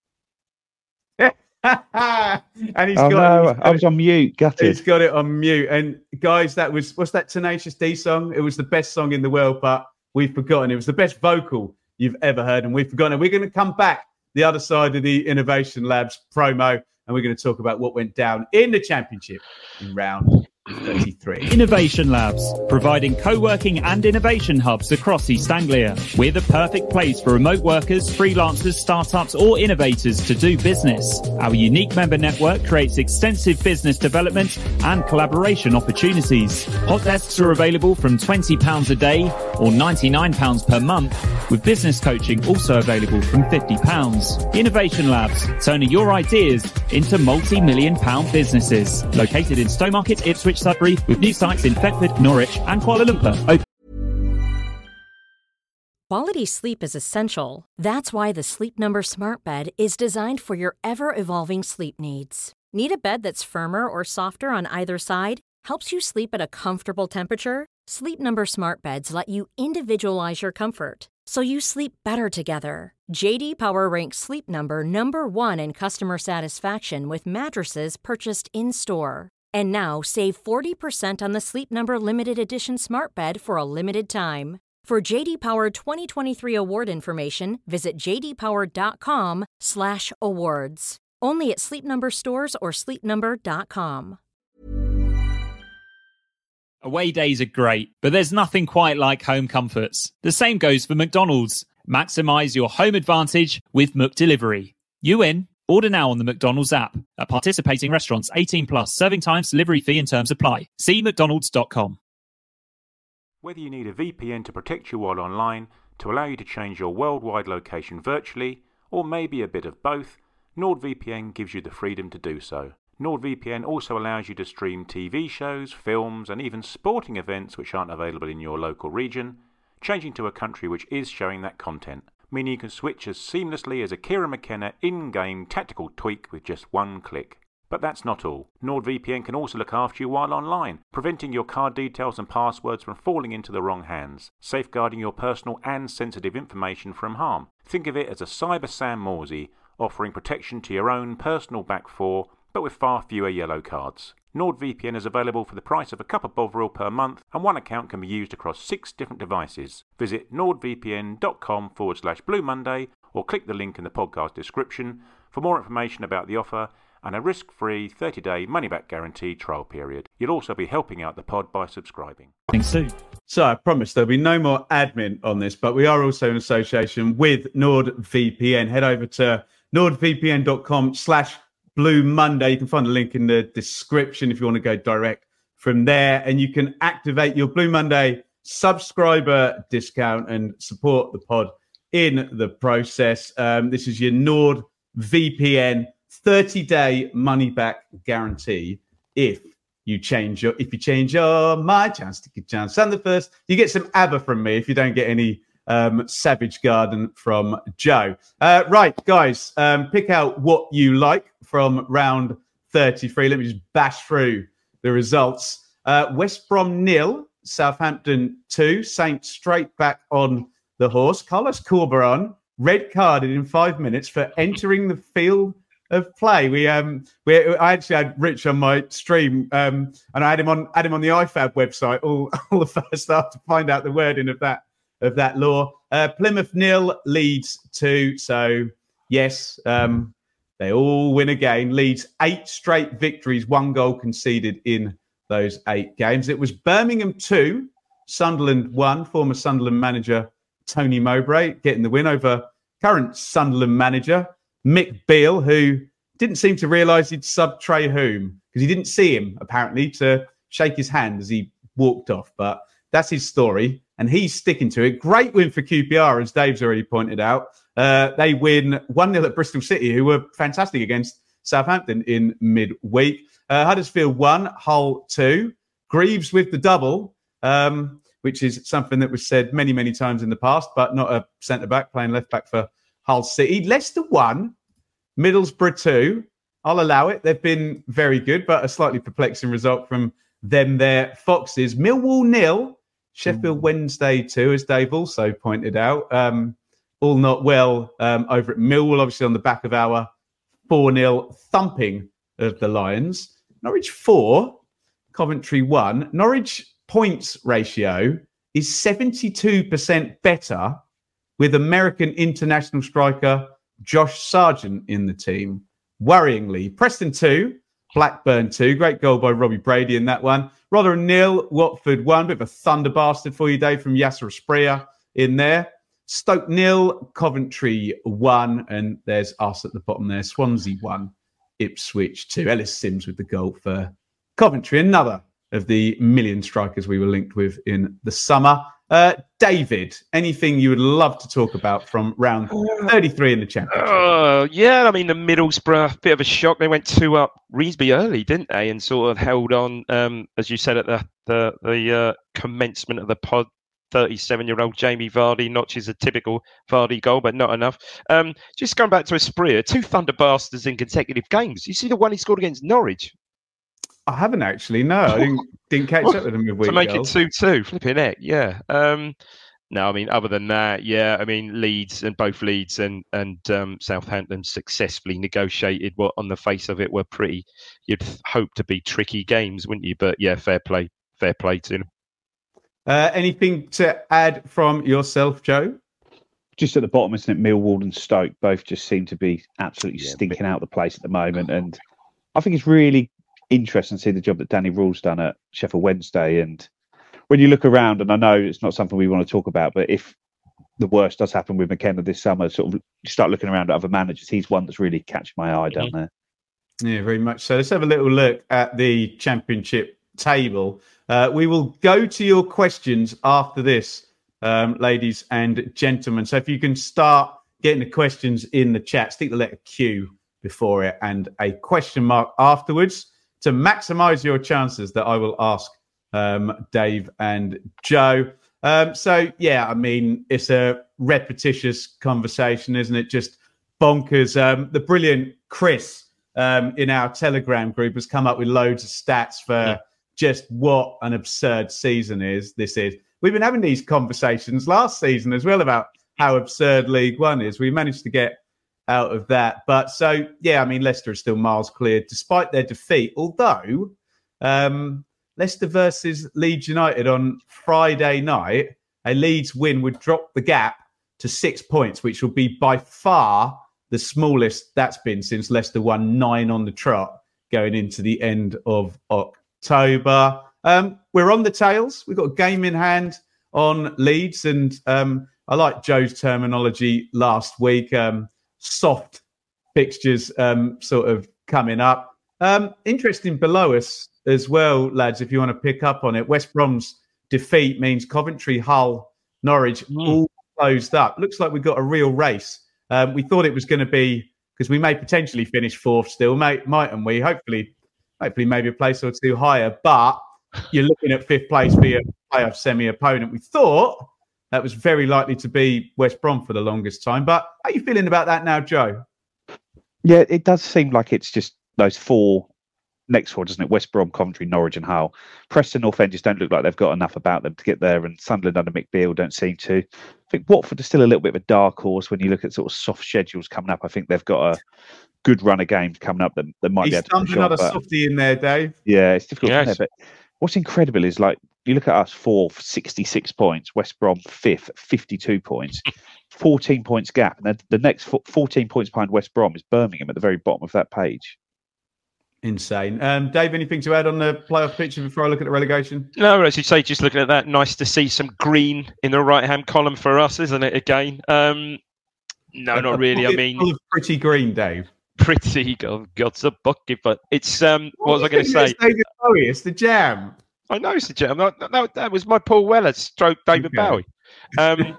and he's oh, got, no, he's got I was it, on mute. Gutted. He's got it on mute. And guys, that was what's that Tenacious D song? It was the best song in the world, but we've forgotten. It was the best vocal you've ever heard, and we've forgotten. We're going to come back the other side of the Innovation Labs promo, and we're going to talk about what went down in the championship in round thirty-three. Innovation Labs, providing co-working and innovation hubs across East Anglia. We're the perfect place for remote workers, freelancers, startups or innovators to do business. Our unique member network creates extensive business development and collaboration opportunities. Hot desks are available from twenty pounds a day or ninety-nine pounds per month, with business coaching also available from fifty pounds. Innovation Labs, turning your ideas into multi-million pound businesses. Located in Stowmarket, Ipswich, Sudbury, with new sites in Thetford, Norwich and Kuala Lumpur. Open. Quality sleep is essential. That's why the Sleep Number Smart Bed is designed for your ever-evolving sleep needs. Need a bed that's firmer or softer on either side? Helps you sleep at a comfortable temperature? Sleep Number Smart Beds let you individualize your comfort, so you sleep better together. J D Power ranks Sleep Number number one in customer satisfaction with mattresses purchased in-store. And now, save forty percent on the Sleep Number Limited Edition Smart Bed for a limited time. For J D Power twenty twenty-three award information, visit jdpower.com slash awards. Only at Sleep Number stores or sleep number dot com. Away days are great, but there's nothing quite like home comforts. The same goes for McDonald's. Maximise your home advantage with McDelivery. You in? Order now on the McDonald's app. At participating restaurants, eighteen plus, serving times, delivery fee and terms apply. See mcdonalds dot com. Whether you need a V P N to protect you while online, to allow you to change your worldwide location virtually, or maybe a bit of both, NordVPN gives you the freedom to do so. NordVPN also allows you to stream T V shows, films, and even sporting events which aren't available in your local region, changing to a country which is showing that content, meaning you can switch as seamlessly as a Kieran McKenna in-game tactical tweak with just one click. But that's not all. NordVPN can also look after you while online, preventing your card details and passwords from falling into the wrong hands, safeguarding your personal and sensitive information from harm. Think of it as a Cyber Sam Morsey, offering protection to your own personal back four, but with far fewer yellow cards. NordVPN is available for the price of a cup of Bovril per month, and one account can be used across six different devices. Visit nordvpn.com forward slash Blue Monday or click the link in the podcast description for more information about the offer and a risk-free thirty-day money-back guarantee trial period. You'll also be helping out the pod by subscribing. Thanks, Sue. So I promise there'll be no more admin on this, but we are also in association with NordVPN. Head over to nordvpn.com slash Blue Monday. You can find a link in the description if you want to go direct from there, and you can activate your Blue Monday subscriber discount and support the pod in the process. Um, this is your NordVPN thirty-day money-back guarantee. If you change your, if you change your mind, chance to get chance. And the first, you get some ABBA from me if you don't get any um, Savage Garden from Joe. Uh, right, guys, um, pick out what you like from round thirty-three. Let me just bash through the results. Uh, West Brom nil, Southampton two. Saints straight back on the horse. Carlos Corberan red carded in five minutes for entering the field of play. We um we I actually had Rich on my stream um and I had him on had him on the I F A B website all, all the first half to find out the wording of that of that law. Uh, Plymouth nil, Leeds two. So yes, um they all win again. Leeds eight straight victories, one goal conceded in those eight games. It was Birmingham two, Sunderland one, former Sunderland manager Tony Mowbray getting the win over current Sunderland manager Mick Beale, who didn't seem to realise he'd sub Trey Hume because he didn't see him, apparently, to shake his hand as he walked off. But that's his story, and he's sticking to it. Great win for Q P R, as Dave's already pointed out. Uh, they win one nil at Bristol City, who were fantastic against Southampton in midweek. Uh, Huddersfield one, Hull two. Greaves with the double, um, which is something that was said many, many times in the past, but not a centre-back, playing left-back for Hull City. Leicester one, Middlesbrough two. I'll allow it. They've been very good, but a slightly perplexing result from them there. Foxes. Millwall nil, Sheffield Wednesday two, as Dave also pointed out. Um, all not well um, over at Millwall, obviously on the back of our four nil thumping of the Lions. Norwich four, Coventry one. Norwich points ratio is seventy-two percent better with American international striker Josh Sargent in the team. Worryingly. Preston two, Blackburn two. Great goal by Robbie Brady in that one. Rotherham nil, Watford one. Bit of a thunder bastard for you, Dave, from Yasser Asprilla in there. Stoke nil, Coventry one. And there's us at the bottom there. Swansea one, Ipswich two. Ellis Sims with the goal for Coventry. Another of the million strikers we were linked with in the summer. Uh, David, anything you would love to talk about from round thirty-three in the Championship? Oh, uh, yeah. I mean, the Middlesbrough, bit of a shock. They went two up reasonably early, didn't they? And sort of held on, um, as you said, at the the, the uh, commencement of the pod. thirty-seven-year-old Jamie Vardy notches a typical Vardy goal, but not enough. Um, just going back to Asprilla, two thunder bastards in consecutive games. You see the one he scored against Norwich? I haven't actually, no. I didn't, didn't catch up with him midweek. To make goals. it two two, flipping heck, yeah. Um, no, I mean, other than that, yeah, I mean, Leeds and both Leeds and, and um, Southampton successfully negotiated what on the face of it were pretty, you'd hope to be tricky games, wouldn't you? But yeah, fair play, fair play to them. Uh, anything to add from yourself, Joe? Just at the bottom, isn't it? Millwall and Stoke both just seem to be absolutely yeah, stinking out the place at the moment. And I think it's really interesting to see the job that Danny Rule's done at Sheffield Wednesday. And when you look around, and I know it's not something we want to talk about, but if the worst does happen with McKenna this summer, sort of you start looking around at other managers, he's one that's really catching my eye down there. Yeah, very much so. Let's have a little look at the Championship table. Uh, we will go to your questions after this, um, ladies and gentlemen. So if you can start getting the questions in the chat, stick the letter Q before it and a question mark afterwards to maximise your chances that I will ask um, Dave and Joe. Um, so, yeah, I mean, it's a repetitious conversation, isn't it? Just bonkers. Um, the brilliant Chris um, in our Telegram group has come up with loads of stats for... Yeah. Just what an absurd season is this is. We've been having these conversations last season as well about how absurd League One is. We managed to get out of that. But so, yeah, I mean, Leicester is still miles clear despite their defeat. Although um, Leicester versus Leeds United on Friday night, a Leeds win would drop the gap to six points, which will be by far the smallest that's been since Leicester won nine on the trot going into the end of October. October. Um, we're on the tails. We've got a game in hand on Leeds, and um, I like Joe's terminology last week. Um, soft fixtures um, sort of coming up. Um, interesting below us as well, lads, if you want to pick up on it. West Brom's defeat means Coventry, Hull, Norwich mm. all closed up. Looks like we've got a real race. Um, we thought it was going to be, because we may potentially finish fourth still, may, mightn't we? Hopefully. Hopefully, maybe a place or two higher, but you're looking at fifth place for your playoff semi-opponent. We thought that was very likely to be West Brom for the longest time. But how are you feeling about that now, Joe? Yeah, it does seem like it's just those four next four, doesn't it? West Brom, Coventry, Norwich and Hull. Preston North End just don't look like they've got enough about them to get there, and Sunderland under Mick Beale don't seem to. I think Watford is still a little bit of a dark horse when you look at sort of soft schedules coming up. I think they've got a good run of games coming up that, that might He's be able to push another on, but, softie in there, Dave. Yeah, it's difficult yes. to know, but what's incredible is, like, you look at us fourth, sixty-six points, West Brom fifth, fifty-two points, fourteen points gap, and the next fourteen points behind West Brom is Birmingham at the very bottom of that page. Insane. Um, Dave, anything to add on the playoff picture before I look at the relegation? No, as you say, just looking at that, nice to see some green in the right-hand column for us, isn't it, again? Um, no, a, not really. I mean... Full of pretty green, Dave. Pretty, God, God's a bucket, but it's... Um, what, what was I going to say? It's David Bowie, it's the Jam. I know it's the Jam. That, that, that was my Paul Weller stroke David okay. Bowie. Um,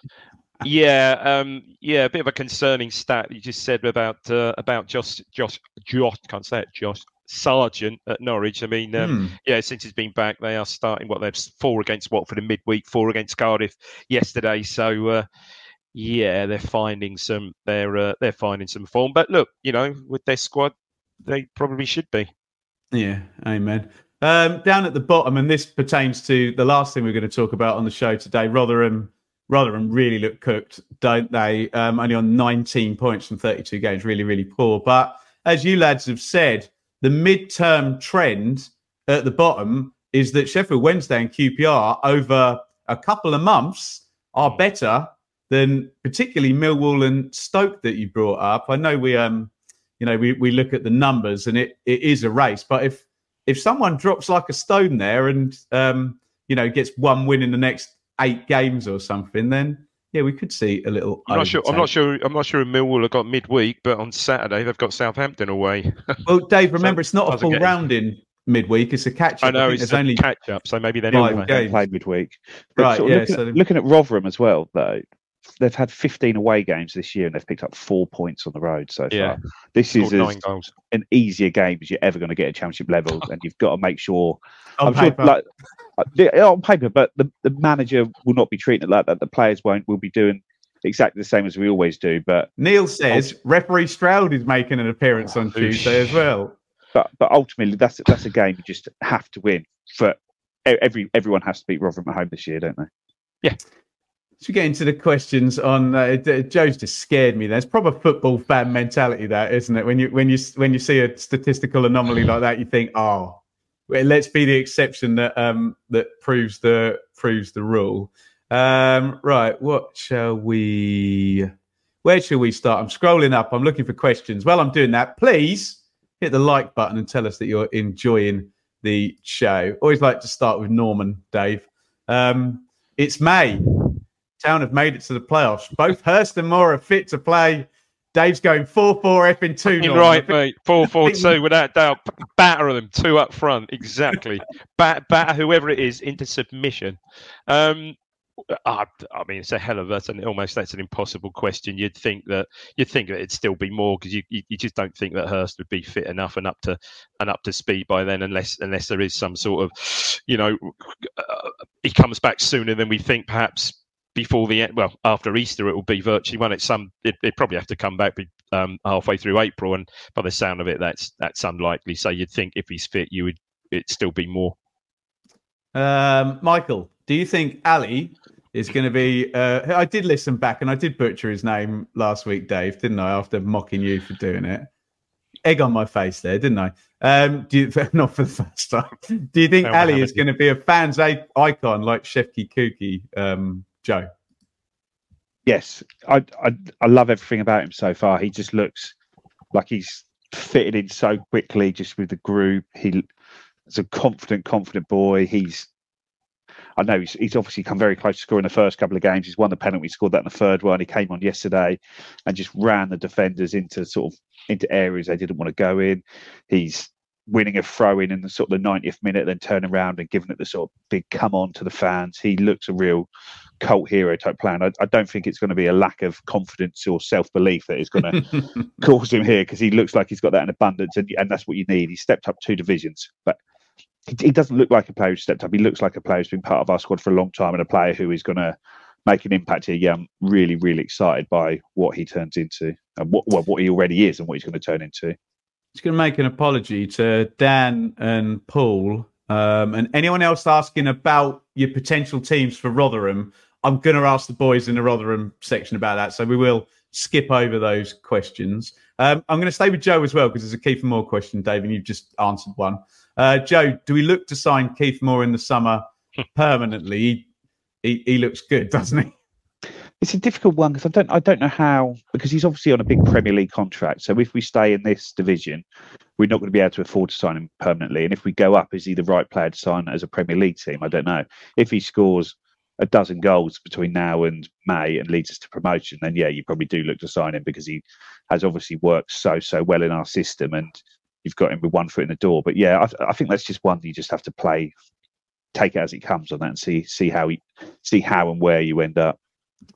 yeah, um, yeah, a bit of a concerning stat you just said about uh, about Josh, Josh, Josh, can't say it, Josh Sargent at Norwich. I mean, um, mm. yeah, since he's been back, they are starting what they've four against Watford in midweek, four against Cardiff yesterday. So, uh, yeah, they're finding some, they're uh, they're finding some form. But look, you know, with their squad, they probably should be. Yeah, amen. Um, down at the bottom, and this pertains to the last thing we're going to talk about on the show today, Rotherham. Rotherham really look cooked, don't they? Um, only on nineteen points from thirty-two games, really, really poor. But as you lads have said, the mid-term trend at the bottom is that Sheffield Wednesday and Q P R over a couple of months are better than particularly Millwall and Stoke that you brought up. I know we, um, you know, we, we look at the numbers and it, it is a race. But if if someone drops like a stone there and um, you know gets one win in the next eight games or something, then yeah, we could see a little. I'm not sure. I'm not sure. I'm not sure. Millwall have got midweek, but on Saturday they've got Southampton away. Well, Dave, remember so, it's not a full round in midweek; it's a catch up. I know I it's, it's only catch up, so maybe they're not playing play midweek. But right? Sort of yeah. Looking, so at, looking at Rotherham as well, though, they've had fifteen away games this year, and they've picked up four points on the road so yeah. far. This is as, an easier game as you're ever going to get at Championship level, and you've got to make sure. On I'm paper. sure, like, on paper, but the, the manager will not be treating it like that. The players won't. We'll be doing exactly the same as we always do. But Neil says ulti- referee Stroud is making an appearance on Tuesday as well. But but ultimately, that's that's a game you just have to win. For every everyone has to beat Rotherham at home this year, don't they? Yeah. Should we get into the questions on uh, Joe's just scared me. There's proper football fan mentality, that isn't it? When you when you when you see a statistical anomaly like that, you think, oh. Well, let's be the exception that um, that proves the proves the rule. Um, right, what shall we? Where shall we start? I'm scrolling up. I'm looking for questions. While I'm doing that, please hit the like button and tell us that you're enjoying the show. Always like to start with Norman, Dave. Um, it's May. Town have made it to the playoffs. Both Hurst and Moore are fit to play. Dave's going four four F in two. Right, mate. four four two, without doubt. Batter them, two up front. Exactly. Bat, batter whoever it is into submission. Um, I, I mean, it's a hell of a, that's an, almost that's an impossible question. You'd think that you'd think that it'd still be more because you, you you just don't think that Hurst would be fit enough and up to and up to speed by then, unless unless there is some sort of, you know, uh, he comes back sooner than we think, perhaps. Before the end, well, after Easter, it will be virtually one. It's some. It, it probably have to come back um, halfway through April, and by the sound of it, that's that's unlikely. So you'd think if he's fit, you would it'd still be more. Um, Michael, do you think Ali is going to be? Uh, I did listen back, and I did butcher his name last week, Dave, didn't I? After mocking you for doing it, egg on my face there, didn't I? Um, do you, not for the first time. Do you think Ali is going to be a fans icon like Shefki Kuki? Um, Joe. Yes, I, I I love everything about him so far. He just looks like he's fitted in so quickly, just with the group. He's a confident, confident boy. He's, I know he's, he's obviously come very close to scoring the first couple of games. He's won the penalty, scored that in the third one. He came on yesterday and just ran the defenders into sort of into areas they didn't want to go in. He's winning a throw in in the sort of the ninetieth minute, then turning around and giving it the sort of big come on to the fans. He looks a real cult hero type player. I, I don't think it's going to be a lack of confidence or self-belief that is going to cause him here, because he looks like he's got that in abundance, and, and that's what you need. He stepped up two divisions, but he, he doesn't look like a player who stepped up. He looks like a player who's been part of our squad for a long time and a player who is going to make an impact here. Yeah, I'm really, really excited by what he turns into, and what, well, what he already is and what he's going to turn into. Just going to make an apology to Dan and Paul um, and anyone else asking about your potential teams for Rotherham. I'm going to ask the boys in the Rotherham section about that, so we will skip over those questions. Um, I'm going to stay with Joe as well, because there's a Keith Moore question, Dave, and you've just answered one. Uh, Joe, do we look to sign Keith Moore in the summer permanently? He, he, he looks good, doesn't he? It's a difficult one because I don't I don't know how, because he's obviously on a big Premier League contract. So if we stay in this division, we're not going to be able to afford to sign him permanently. And if we go up, is he the right player to sign as a Premier League team? I don't know. If he scores a dozen goals between now and May and leads us to promotion, then yeah, you probably do look to sign him because he has obviously worked so so well in our system, and you've got him with one foot in the door. But yeah, I, I think that's just one you just have to play, take it as it comes on that, and see see how he see how and where you end up.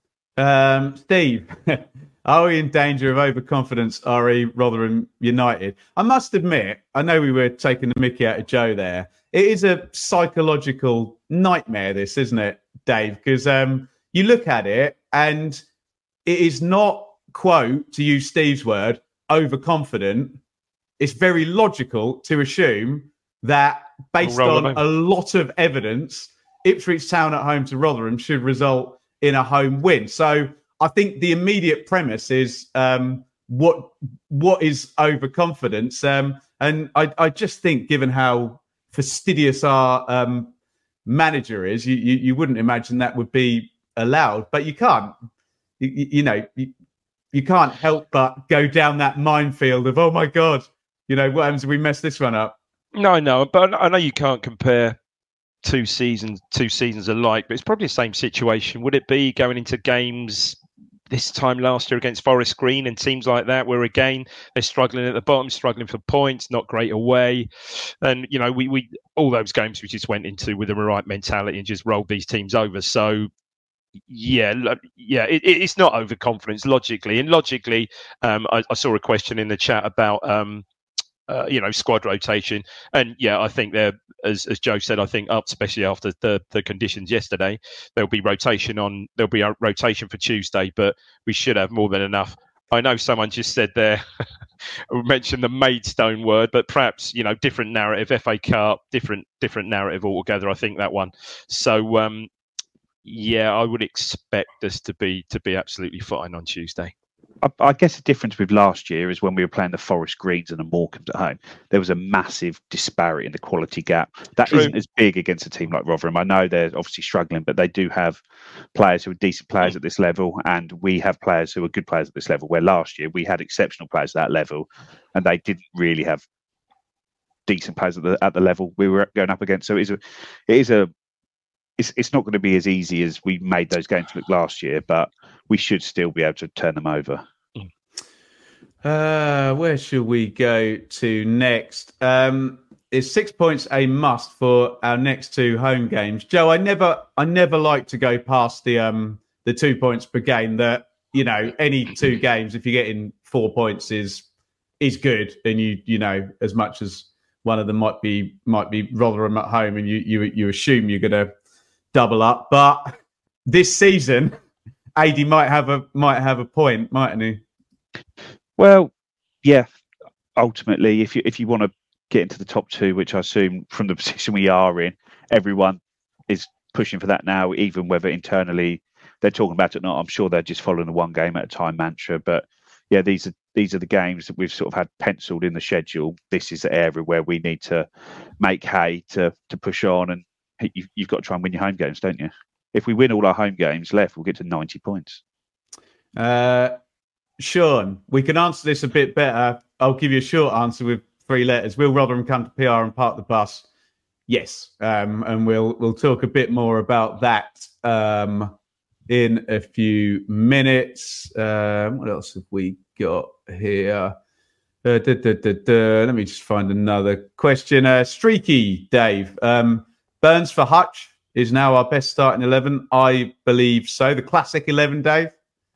Um, Steve, are we in danger of overconfidence, R E Rotherham United? I must admit, I know we were taking the mickey out of Joe there. It is a psychological nightmare, this, isn't it, Dave? Because um, you look at it and it is not, quote, to use Steve's word, overconfident. It's very logical to assume that based on a lot of evidence, Ipswich Town at home to Rotherham should result in a home win. So I think the immediate premise is um, what what is overconfidence. Um, and I, I just think, given how fastidious our um, manager is, you, you you wouldn't imagine that would be allowed. But you can't, you, you know, you, you can't help but go down that minefield of, oh my God, you know, what happens if we mess this one up? No, no, but I know you can't compare two seasons two seasons alike, but it's probably the same situation. Would it be going into games this time last year against Forest Green and teams like that, where again they're struggling at the bottom, struggling for points, not great away, and you know we we all those games we just went into with the right mentality and just rolled these teams over. So yeah, yeah, it, it's not overconfidence logically, and logically, um, I, I saw a question in the chat about. Um, Uh, you know, squad rotation. And yeah, I think they're, as as Joe said, I think up, especially after the, the conditions yesterday, there'll be rotation on, there'll be a rotation for Tuesday, but we should have more than enough. I know someone just said there, mentioned the Maidstone word, but perhaps, you know, different narrative, F A Cup, different, different narrative altogether. I think that one. So, um, yeah, I would expect us to be, to be absolutely fine on Tuesday. I, I guess the difference with last year is when we were playing the Forest Greens and the Morecambe at home, there was a massive disparity in the quality gap. That True. Isn't as big against a team like Rotherham. I know they're obviously struggling, but they do have players who are decent players mm. at this level, and we have players who are good players at this level, where last year we had exceptional players at that level, and they didn't really have decent players at the, at the level we were going up against. So it is a, it is a It's, it's not going to be as easy as we made those games look last year, but we should still be able to turn them over. Uh, where should we go to next? Um, is six points a must for our next two home games? Joe, I never, I never like to go past the um the two points per game. That, you know, any two games, if you're getting four points, is is good, and you you know, as much as one of them might be might be Rotherham at home, and you you you assume you're going to double up, but this season, A D might have a might have a point, mightn't he? Well, yeah. Ultimately, if you if you want to get into the top two, which I assume from the position we are in, everyone is pushing for that now. Even whether internally they're talking about it or not, I'm sure they're just following the one game at a time mantra. But yeah, these are these are the games that we've sort of had penciled in the schedule. This is the area where we need to make hay to to push on, and You, you've got to try and win your home games, don't you? If we win all our home games left, we'll get to ninety points. Uh, Sean, we can answer this a bit better. I'll give you a short answer with three letters. Will Rotherham come to P R and park the bus? Yes. Um, and we'll we'll talk a bit more about that um, in a few minutes. Um, what else have we got here? Uh, da, da, da, da. Let me just find another question. Uh, Streaky Dave. Um, Burns for Hutch is now our best starting eleven. I believe so. The classic eleven, Dave?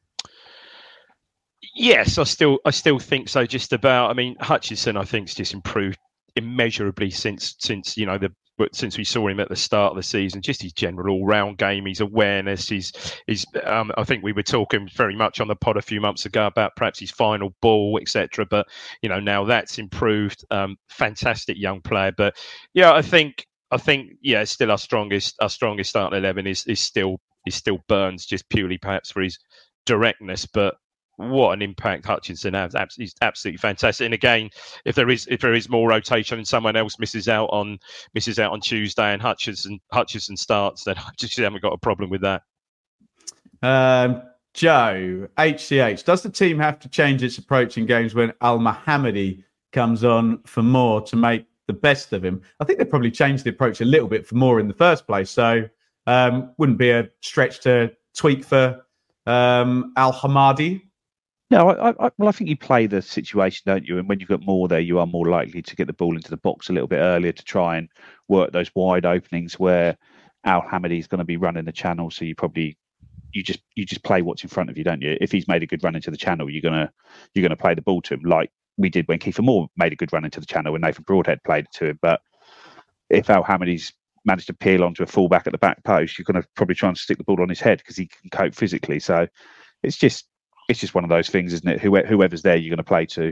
Yes, I still I still think so, just about. I mean, Hutchinson, I think, has just improved immeasurably since, since you know, the since we saw him at the start of the season. Just his general all-round game, his awareness, his, his um, I think we were talking very much on the pod a few months ago about perhaps his final ball, et cetera. But, you know, now that's improved. Um, fantastic young player. But, yeah, I think... I think, yeah, still our strongest, our strongest starting eleven is is still is still Burns, just purely perhaps for his directness. But what an impact Hutchinson has! He's absolutely fantastic. And again, if there is if there is more rotation and someone else misses out on misses out on Tuesday and Hutchinson Hutchinson starts, then I just haven't got a problem with that. Um, Joe, H C H, does the team have to change its approach in games when Al-Mohammadi comes on for more to make the best of him? I think they probably changed the approach a little bit for more in the first place. So um, wouldn't be a stretch to tweak for um, Al-Mohammadi. No, I, I, well, I think you play the situation, don't you? And when you've got more there, you are more likely to get the ball into the box a little bit earlier to try and work those wide openings where Al-Mohammadi is going to be running the channel. So you probably you just you just play what's in front of you, don't you? If he's made a good run into the channel, you're gonna you're gonna play the ball to him like we did when Kiefer Moore made a good run into the channel when Nathan Broadhead played it to him. But if Al-Mohammadi's managed to peel onto a fullback at the back post, you're going to probably try and stick the ball on his head because he can cope physically. So it's just it's just one of those things, isn't it? Whoever, whoever's there, you're going to play to.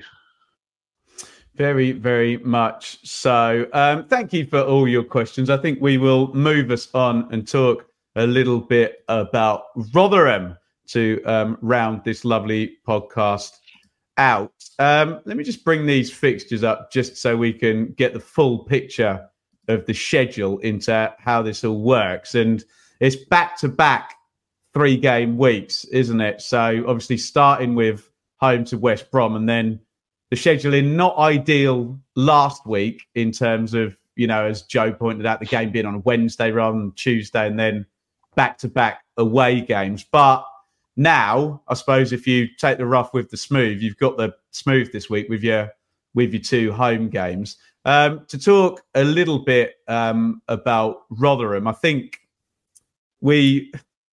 Very, very much so. Um, thank you for all your questions. I think we will move us on and talk a little bit about Rotherham to um, round this lovely podcast out. Um, let me just bring these fixtures up just so we can get the full picture of the schedule into how this all works. And it's back-to-back three-game weeks, isn't it? So obviously starting with home to West Brom, and then the scheduling not ideal last week in terms of, you know, as Joe pointed out, the game being on a Wednesday rather than Tuesday, and then back-to-back away games. But now, I suppose if you take the rough with the smooth, you've got the smooth this week with your with your two home games. Um, to talk a little bit um, about Rotherham, I think we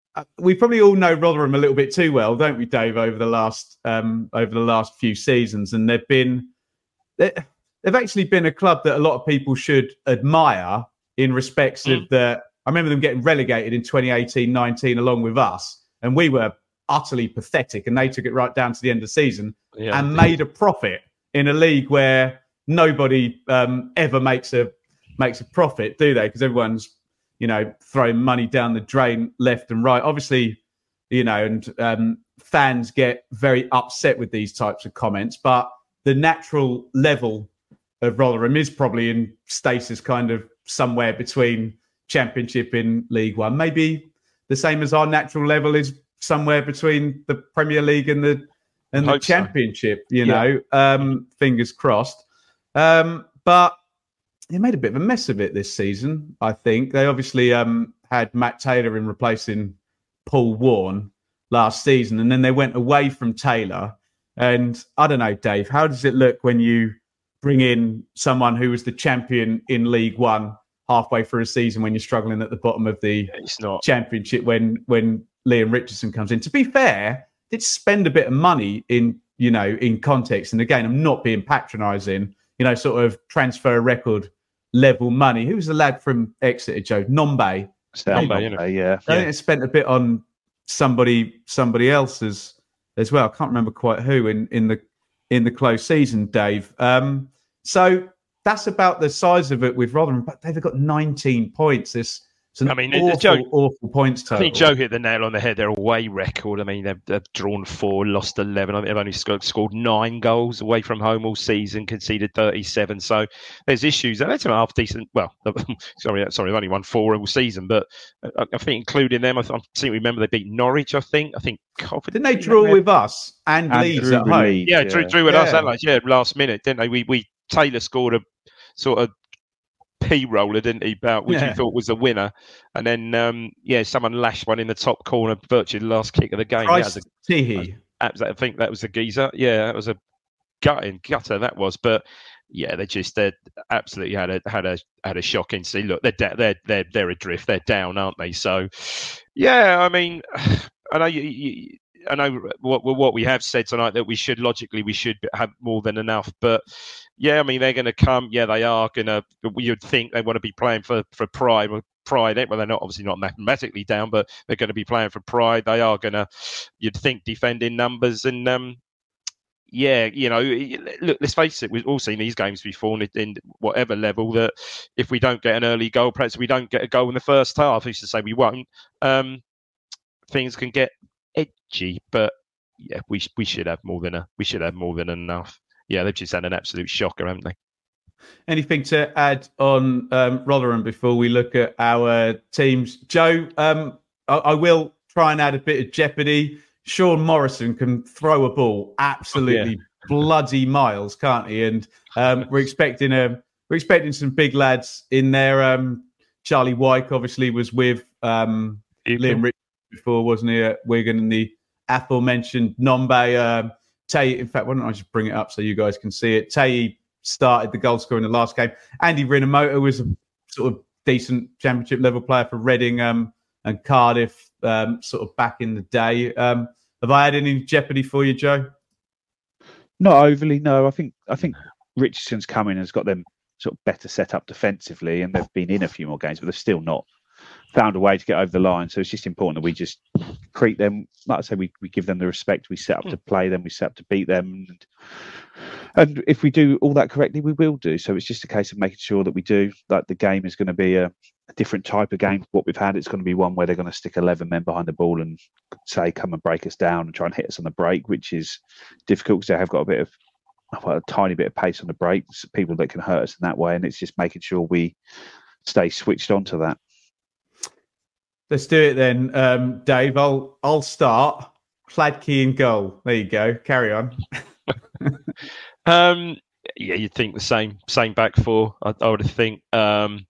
we probably all know Rotherham a little bit too well, don't we, Dave? Over the last um, over the last few seasons, and they've been they've actually been a club that a lot of people should admire in respects mm. of the. I remember them getting relegated in twenty eighteen nineteen along with us, and we were utterly pathetic, and they took it right down to the end of the season yeah. and made a profit in a league where nobody um, ever makes a makes a profit, do they? Because everyone's, you know, throwing money down the drain left and right. Obviously, you know, and um, fans get very upset with these types of comments, but the natural level of Rotherham is probably in stasis, kind of somewhere between Championship in League One. Maybe the same as our natural level is somewhere between the Premier League and the and the Championship, so. you yeah. know, um, fingers crossed. Um, but they made a bit of a mess of it this season, I think. They obviously um, had Matt Taylor in replacing Paul Warne last season, and then they went away from Taylor. And I don't know, Dave, how does it look when you bring in someone who was the champion in League One halfway through a season when you're struggling at the bottom of the it's not. Championship when when Liam Richardson comes in? To be fair, did spend a bit of money in, you know, in context. And again, I'm not being patronising, you know, sort of transfer record level money. Who was the lad from Exeter, Joe? Nombe. Nombe, you know. yeah. I think yeah. they spent a bit on somebody somebody else as, as well. I can't remember quite who in, in the in the close season, Dave. Um, so that's about the size of it with Rotherham, but they've got nineteen points. It's, it's an I mean, awful, Joe, awful points total. I think Joe hit the nail on the head. Their away record. I mean, they've, they've drawn four, lost eleven. I mean, they've only scored, scored nine goals away from home all season, conceded thirty-seven. So there's issues. They're actually half decent. Well, sorry, sorry, they've only won four all season, but I, I think including them, I, I seem to remember they beat Norwich. I think. I think. Didn't they draw with them? us and, and Leeds at home? Leeds, yeah, yeah, drew, drew with yeah. us. That like, yeah, last minute, didn't they? We we Taylor scored a sort of P roller, didn't he? About which yeah. he thought was the winner, and then um, yeah, someone lashed one in the top corner, virtually the last kick of the game. Christ yeah, Teehee. I think that was the geezer. Yeah, that was a gutting gutter. That was, but yeah, they just they absolutely had a had a had a shocking see. Look, they're da- they're they're they're adrift. They're down, aren't they? So yeah, I mean, I know you. you I know what what we have said tonight that we should logically we should have more than enough, but yeah, I mean they're going to come. Yeah, they are going to. You'd think they want to be playing for for pride. Pride, well, they're not obviously not mathematically down, but they're going to be playing for pride. They are going to. You'd think defending numbers and um, yeah, you know, look. Let's face it. We've all seen these games before, in, in whatever level. That if we don't get an early goal, perhaps we don't get a goal in the first half. I used to say we won't. Um, things can get edgy, but yeah, we we should have more than a we should have more than enough. Yeah, they've just had an absolute shocker, haven't they? Anything to add on um, Rotherham before we look at our teams, Joe? Um, I, I will try and add a bit of jeopardy. Sean Morrison can throw a ball absolutely yeah. bloody miles, can't he? And um, we're expecting a we're expecting some big lads in there. Um, Charlie Wyke obviously was with um, Liam Richards before, wasn't he, at Wigan? And the aforementioned Nombe. Um, Tay, in fact, why don't I just bring it up so you guys can see it? Tay started the goal scorer in the last game. Andy Rinamoto was a sort of decent championship level player for Reading um, and Cardiff, um, sort of back in the day. Um, have I had any jeopardy for you, Joe? Not overly, no. I think I think Richardson's come in and has got them sort of better set up defensively, and they've been in a few more games, but they've still not found a way to get over the line. So it's just important that we just treat them, like I say, we, we give them the respect. We set up to play them, we set up to beat them. And, and if we do all that correctly, we will do. So it's just a case of making sure that we do. Like the game is going to be a, a different type of game. What we've had, it's going to be one where they're going to stick eleven men behind the ball and say, come and break us down and try and hit us on the break, which is difficult because they have got a bit of well, a tiny bit of pace on the breaks, people that can hurt us in that way. And it's just making sure we stay switched on to that. Let's do it then, um, Dave. I'll I'll start. Hladky in goal. There you go. Carry on. um, yeah, you'd think the same same back four. I, I would think. Um,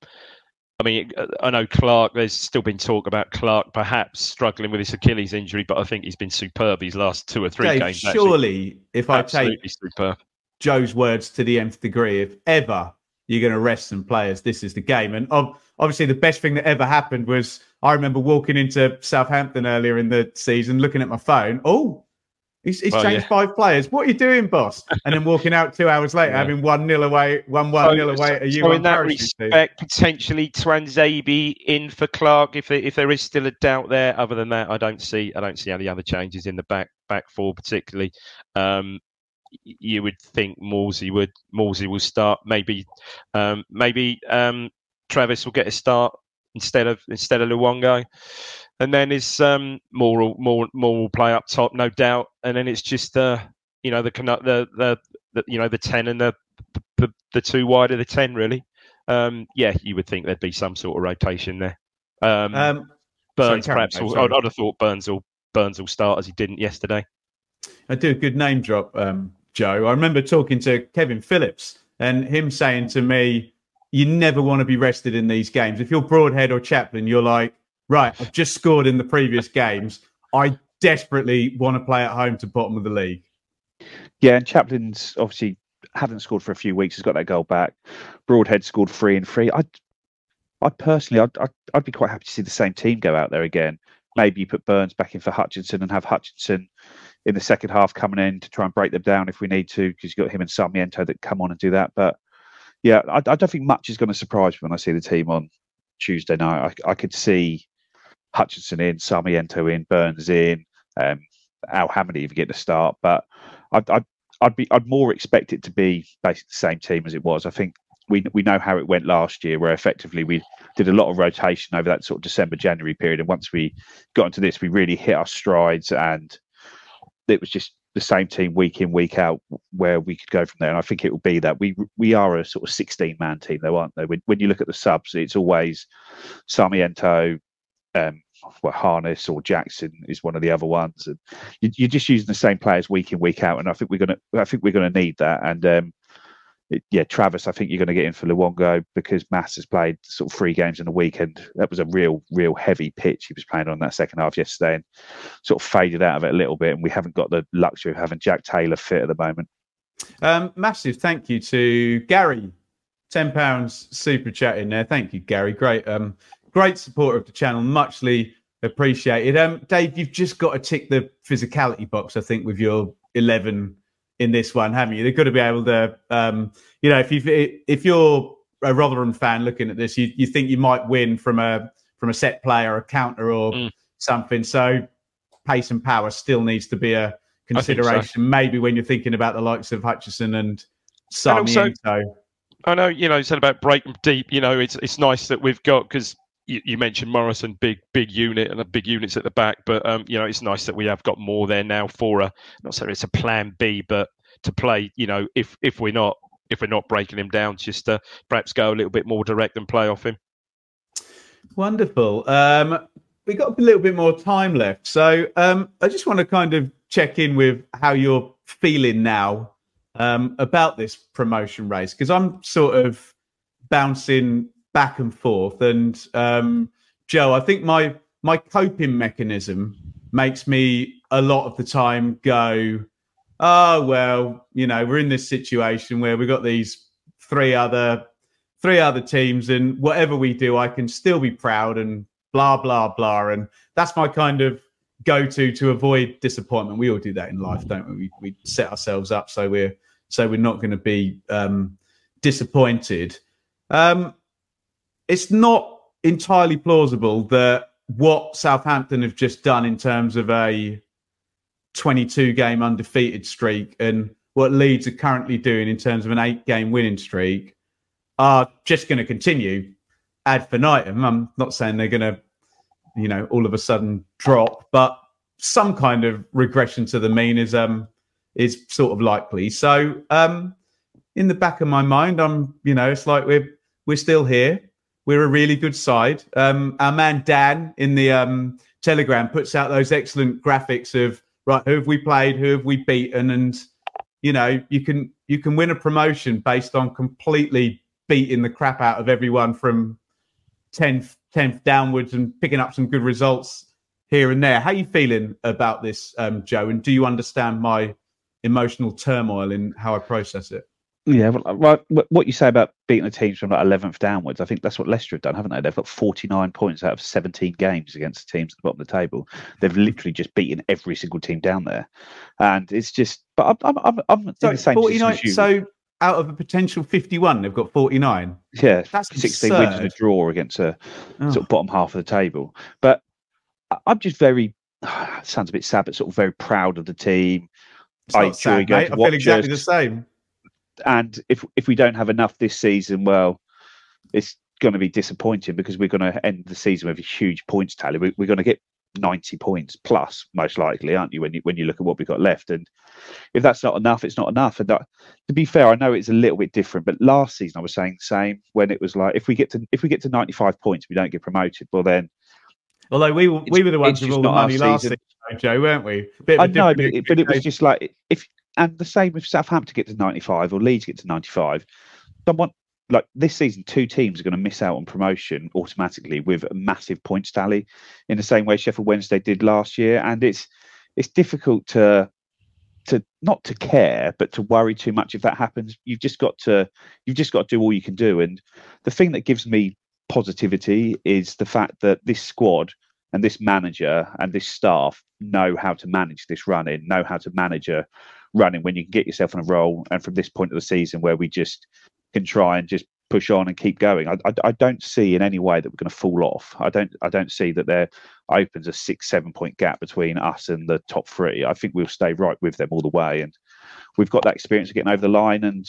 I mean, I know Clark. There's still been talk about Clark perhaps struggling with his Achilles injury, but I think he's been superb these last two or three Dave, games. Surely, actually. if I Absolutely take superb. Joe's words to the nth degree, if ever you're going to rest some players, this is the game. And obviously, the best thing that ever happened was I remember walking into Southampton earlier in the season, looking at my phone. Oh, he's, he's well, changed yeah. five players. What are you doing, boss? And then walking out two hours later, yeah. having one nil away, one one so, nil away at a So in that respect, potentially Tuanzebe in for Clark, if there, if there is still a doubt there. Other than that, I don't see I don't see any other changes in the back back four particularly. Um, you would think Morsey would Morsey will start. Maybe um, maybe um, Travis will get a start instead of instead of Luongo, and then is um, more more more will play up top, no doubt. And then it's just uh, you know the the the, the you know the ten and the, the the two wide of the ten really. Um, yeah, you would think there'd be some sort of rotation there. Um, um, Burns sorry, perhaps. Will, I'd, I'd have thought Burns will Burns will start as he didn't yesterday. I do a good name drop, um, Joe. I remember talking to Kevin Phillips and him saying to me, you never want to be rested in these games. If you're Broadhead or Chaplin, you're like, right, I've just scored in the previous games. I desperately want to play at home to bottom of the league. Yeah, and Chaplin's obviously hadn't scored for a few weeks. He's got that goal back. Broadhead scored three and three. I, I personally, I'd, I'd, I'd be quite happy to see the same team go out there again. Maybe you put Burns back in for Hutchinson and have Hutchinson in the second half coming in to try and break them down if we need to, because you've got him and Sarmiento that come on and do that. But yeah, I, I don't think much is going to surprise me when I see the team on Tuesday night. I, I could see Hutchinson in, Sarmiento in, Burns in, um, Al Hamady even getting a start. But I'd, I'd, I'd be, I'd more expect it to be basically the same team as it was. I think we we know how it went last year, where effectively we did a lot of rotation over that sort of December, January period. And once we got into this, we really hit our strides, and it was just the same team week in, week out, where we could go from there. And I think it will be that we we are a sort of sixteen-man team, though, aren't they? When, when you look at the subs, it's always Sarmiento, um, well, Harness or Jackson is one of the other ones, and you, you're just using the same players week in, week out. And I think we're gonna, I think we're gonna need that. And um, it, yeah, Travis, I think you're going to get in for Luongo because Mass has played sort of three games in a week, and that was a real, real heavy pitch he was playing on that second half yesterday, and sort of faded out of it a little bit. And we haven't got the luxury of having Jack Taylor fit at the moment. Um, massive thank you to Gary, ten pounds super chat in there. Thank you, Gary. Great, um, great supporter of the channel. Muchly appreciated. Um, Dave, you've just got to tick the physicality box, I think, with your eleven in this one, haven't you? They've got to be able to, um, you know, if you if you're a Rotherham fan looking at this, you, you think you might win from a from a set play or a counter or mm. something. So pace and power still needs to be a consideration. So. Maybe when you're thinking about the likes of Hutchison and Sarmiento. And also, I know, you know, you said about break them deep. You know, it's it's nice that we've got, because you, you mentioned Morrison, big big unit and a big units at the back, but um, you know, it's nice that we have got more there now for a, not saying it's a plan B, but to play, you know, if if we're not if we're not breaking him down, just to perhaps go a little bit more direct and play off him. Wonderful. Um, we got a little bit more time left, so um, I just want to kind of check in with how you're feeling now um, about this promotion race, because I'm sort of bouncing back and forth. And um, Joe, I think my my coping mechanism makes me a lot of the time go, oh well, you know, we're in this situation where we've got these three other three other teams, and whatever we do, I can still be proud and blah blah blah. And that's my kind of go-to to avoid disappointment. We all do that in life, don't we? We, we set ourselves up so we're so we're not going to be um, disappointed. Um, it's not entirely plausible that what Southampton have just done in terms of a twenty-two game undefeated streak and what Leeds are currently doing in terms of an eight game winning streak are just going to continue ad infinitum. I'm not saying they're going to, you know, all of a sudden drop, but some kind of regression to the mean is um is sort of likely. So um, in the back of my mind, I'm, you know, it's like we're we're still here. We're a really good side. Um, our man Dan in the um, Telegram puts out those excellent graphics of, right, who have we played, who have we beaten, and you know, you can you can win a promotion based on completely beating the crap out of everyone from tenth, tenth downwards and picking up some good results here and there. How are you feeling about this, um, Joe? And do you understand my emotional turmoil in how I process it? Yeah, well, right. What you say about beating the teams from like eleventh downwards, I think that's what Leicester have done, haven't they? They've got forty-nine points out of seventeen games against the teams at the bottom of the table. They've literally just beaten every single team down there, and it's just. But I'm, I'm, I'm so in the same forty-nine. As you. So out of a potential fifty-one, they've got forty-nine. Yeah, that's sixteen absurd. wins and a draw against a oh. sort of bottom half of the table. But I'm just very. It sounds a bit sad, but sort of very proud of the team. It's not I enjoy sad, going mate. to I feel exactly us. the same. And if if we don't have enough this season, well, it's going to be disappointing because we're going to end the season with a huge points tally. We, we're going to get ninety points plus, most likely, aren't you? When you when you look at what we've got left, and if that's not enough, it's not enough. And that, to be fair, I know it's a little bit different, but last season I was saying the same. When it was like, if we get to if we get to ninety-five points, we don't get promoted. Well, then, although we we were the ones with all the money last season, Joe, weren't we? I know, but it, but it was just like if. And the same with Southampton get to ninety-five or Leeds get to ninety-five. Someone like this season, two teams are going to miss out on promotion automatically with a massive points tally, in the same way Sheffield Wednesday did last year. And it's it's difficult to to not to care, but to worry too much if that happens. You've just got to you've just got to do all you can do. And the thing that gives me positivity is the fact that this squad and this manager and this staff know how to manage this run in, know how to manage a running when you can get yourself on a roll. And from this point of the season where we just can try and just push on and keep going, I, I, I don't see in any way that we're going to fall off. I don't I don't see that there opens a six, seven point gap between us and the top three. I think we'll stay right with them all the way. And we've got that experience of getting over the line. And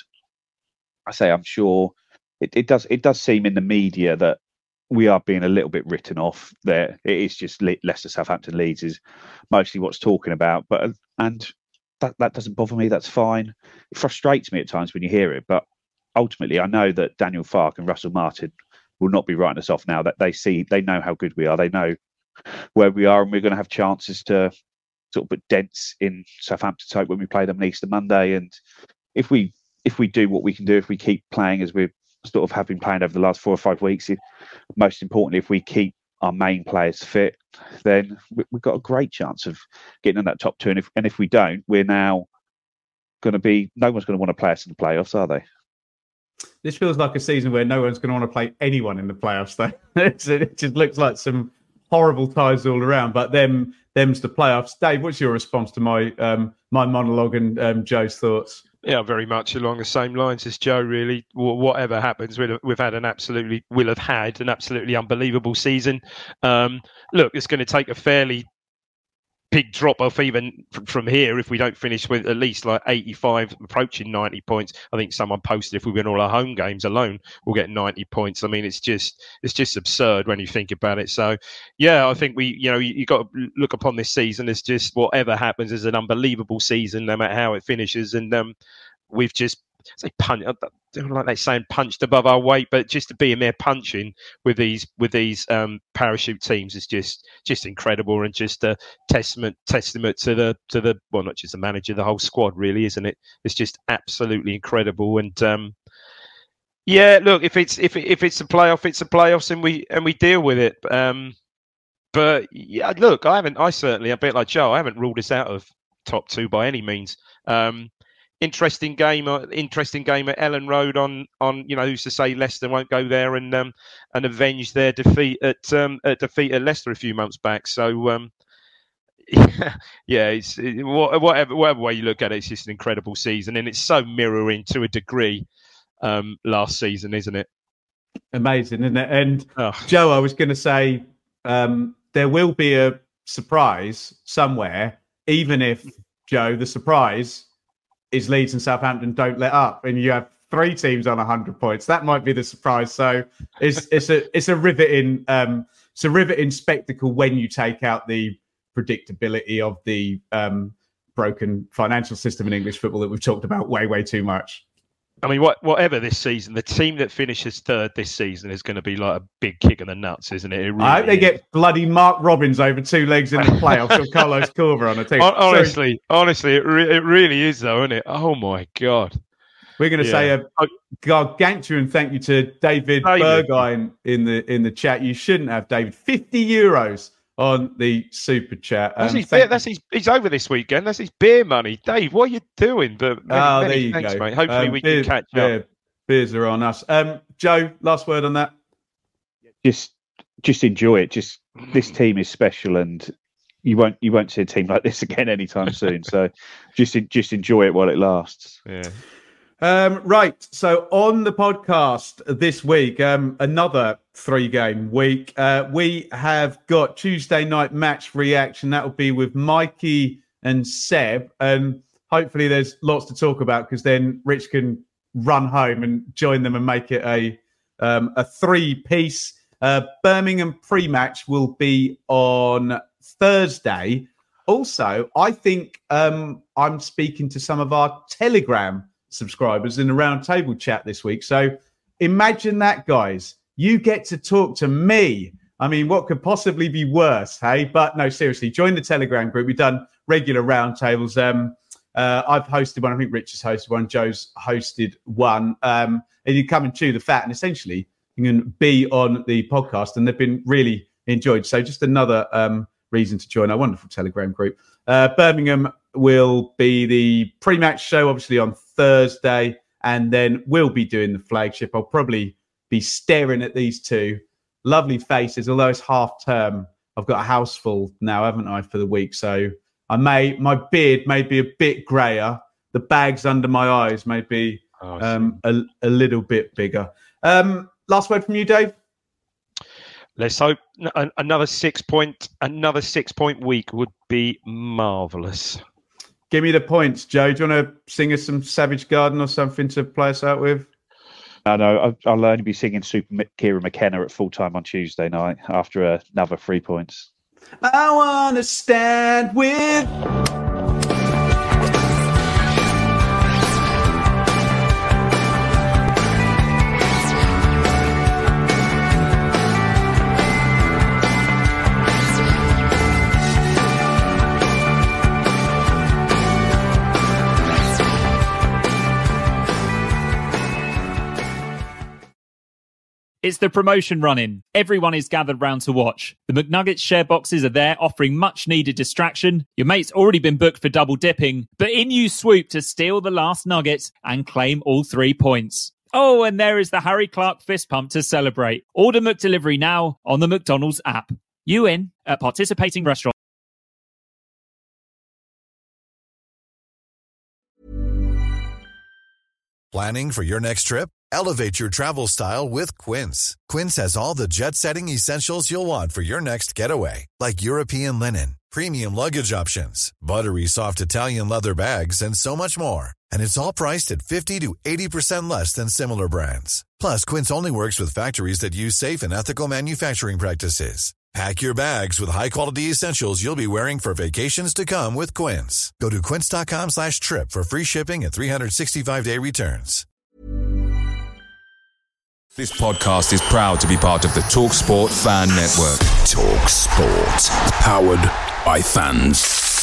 I say, I'm sure it, it does it does seem in the media that we are being a little bit written off there. It is just Leicester, Southampton, Leeds is mostly what's talking about. But and that, that doesn't bother me. That's fine. It frustrates me at times when you hear it. But ultimately, I know that Daniel Farke and Russell Martin will not be writing us off now. That they see, they know how good we are. They know where we are, and we're going to have chances to sort of put dents in Southampton's hope when we play them on Easter Monday. And if we if we do what we can do, if we keep playing as we sort of have been playing over the last four or five weeks, if, most importantly, if we keep our main players fit, then we've got a great chance of getting in that top two. And if and if we don't, we're now going to be, no one's going to want to play us in the playoffs, are they? This feels like a season where no one's going to want to play anyone in the playoffs, though. It just looks like some horrible ties all around. But them, them's the playoffs. Dave, what's your response to my um, my monologue and um, Joe's thoughts? Yeah, very much along the same lines as Joe, really. Whatever happens, we've had an absolutely, will have had an absolutely unbelievable season. Um, look, it's going to take a fairly big drop off even from here if we don't finish with at least like eighty-five, approaching ninety points. I think someone posted if we win all our home games alone, we'll get ninety points. I mean, it's just it's just absurd when you think about it. So, yeah, I think we, you know, you, you got to look upon this season as just whatever happens is an unbelievable season, no matter how it finishes. And um, we've just say punch, I don't like they saying punched above our weight, but just to be in there punching with these with these um, parachute teams is just just incredible, and just a testament testament to the to the well, not just the manager, the whole squad, really, isn't it? It's just absolutely incredible, and um, yeah, look, if it's if it, if it's a playoff, it's a playoffs, and we and we deal with it. Um, but yeah, look, I haven't, I certainly, a bit like Joe, I haven't ruled us out of top two by any means. Um, interesting game, uh, interesting game at Ellen Road on, on you know, who's to say Leicester won't go there and um, and avenge their defeat at um, at defeat at Leicester a few months back. So um, yeah, yeah, it's it, whatever whatever way you look at it, it's just an incredible season, and it's so mirroring to a degree um, last season, isn't it? Amazing, isn't it? And oh. Joe, I was going to say um, there will be a surprise somewhere. Even if, Joe, the surprise is Leeds and Southampton don't let up, and you have three teams on one hundred points, that might be the surprise. So it's it's a it's a riveting um, it's a riveting spectacle when you take out the predictability of the um, broken financial system in English football that we've talked about way way too much. I mean, what, whatever this season, the team that finishes third this season is going to be like a big kick in the nuts, isn't it? It really I hope they is. get bloody Mark Robbins over two legs in the playoffs or Carlos Corver on a team. Honestly, Sorry. honestly, it, re- it really is, though, isn't it? Oh, my God. We're going to yeah. say a gargantuan thank you to David, David Bergine in the in the chat. You shouldn't have, David. fifty euros on the super chat. Um, that's his beer, that's his, he's over this weekend. That's his beer money. Dave, what are you doing? But many, oh, many there you thanks, go. Mate. Hopefully um, we beers, can catch yeah, up. Beers are on us. Um, Joe, last word on that? Just just enjoy it. Just this team is special, and you won't you won't see a team like this again anytime soon. So just just enjoy it while it lasts. Yeah. Um, right. So on the podcast this week, um, another three-game week. Uh, we have got Tuesday night match reaction. That will be with Mikey and Seb, and hopefully there's lots to talk about because then Rich can run home and join them and make it a um, a three-piece. Uh, Birmingham pre-match will be on Thursday. Also, I think um, I'm speaking to some of our Telegram subscribers in the round table chat this week. So imagine that, guys. You get to talk to me. I mean, what could possibly be worse, hey? But no, seriously, join the Telegram group. We've done regular round tables. Um, uh, I've hosted one. I think Rich has hosted one. Joe's hosted one. Um, and you come and chew the fat, and essentially you can be on the podcast, and they've been really enjoyed. So just another um, reason to join our wonderful Telegram group. Uh, Birmingham will be the pre-match show, obviously, on Thursday, and then we'll be doing the flagship. I'll probably be staring at these two lovely faces, although it's half term. I've got a house full now, haven't I, for the week? So I may, my beard may be a bit grayer. The bags under my eyes may be oh, um, a, a little bit bigger. Um, last word from you, Dave. Let's hope another six point, another six point week would be marvellous. Give me the points, Joe. Do you want to sing us some Savage Garden or something to play us out with? No, no, I'll only be singing Super Kieran McKenna at full time on Tuesday night after another three points. I want to stand with... It's the promotion run-in. Everyone is gathered round to watch. The McNuggets share boxes are there, offering much-needed distraction. Your mate's already been booked for double dipping, but in you swoop to steal the last nugget and claim all three points. Oh, and there is the Harry Clark fist pump to celebrate. Order McDelivery now on the McDonald's app. You in at participating restaurants. Planning for your next trip? Elevate your travel style with Quince. Quince has all the jet-setting essentials you'll want for your next getaway, like European linen, premium luggage options, buttery soft Italian leather bags, and so much more. And it's all priced at fifty to eighty percent less than similar brands. Plus, Quince only works with factories that use safe and ethical manufacturing practices. Pack your bags with high-quality essentials you'll be wearing for vacations to come with Quince. Go to quince.com slash trip for free shipping and three sixty-five day returns. This podcast is proud to be part of the TalkSport Fan Network. TalkSport. Powered by fans.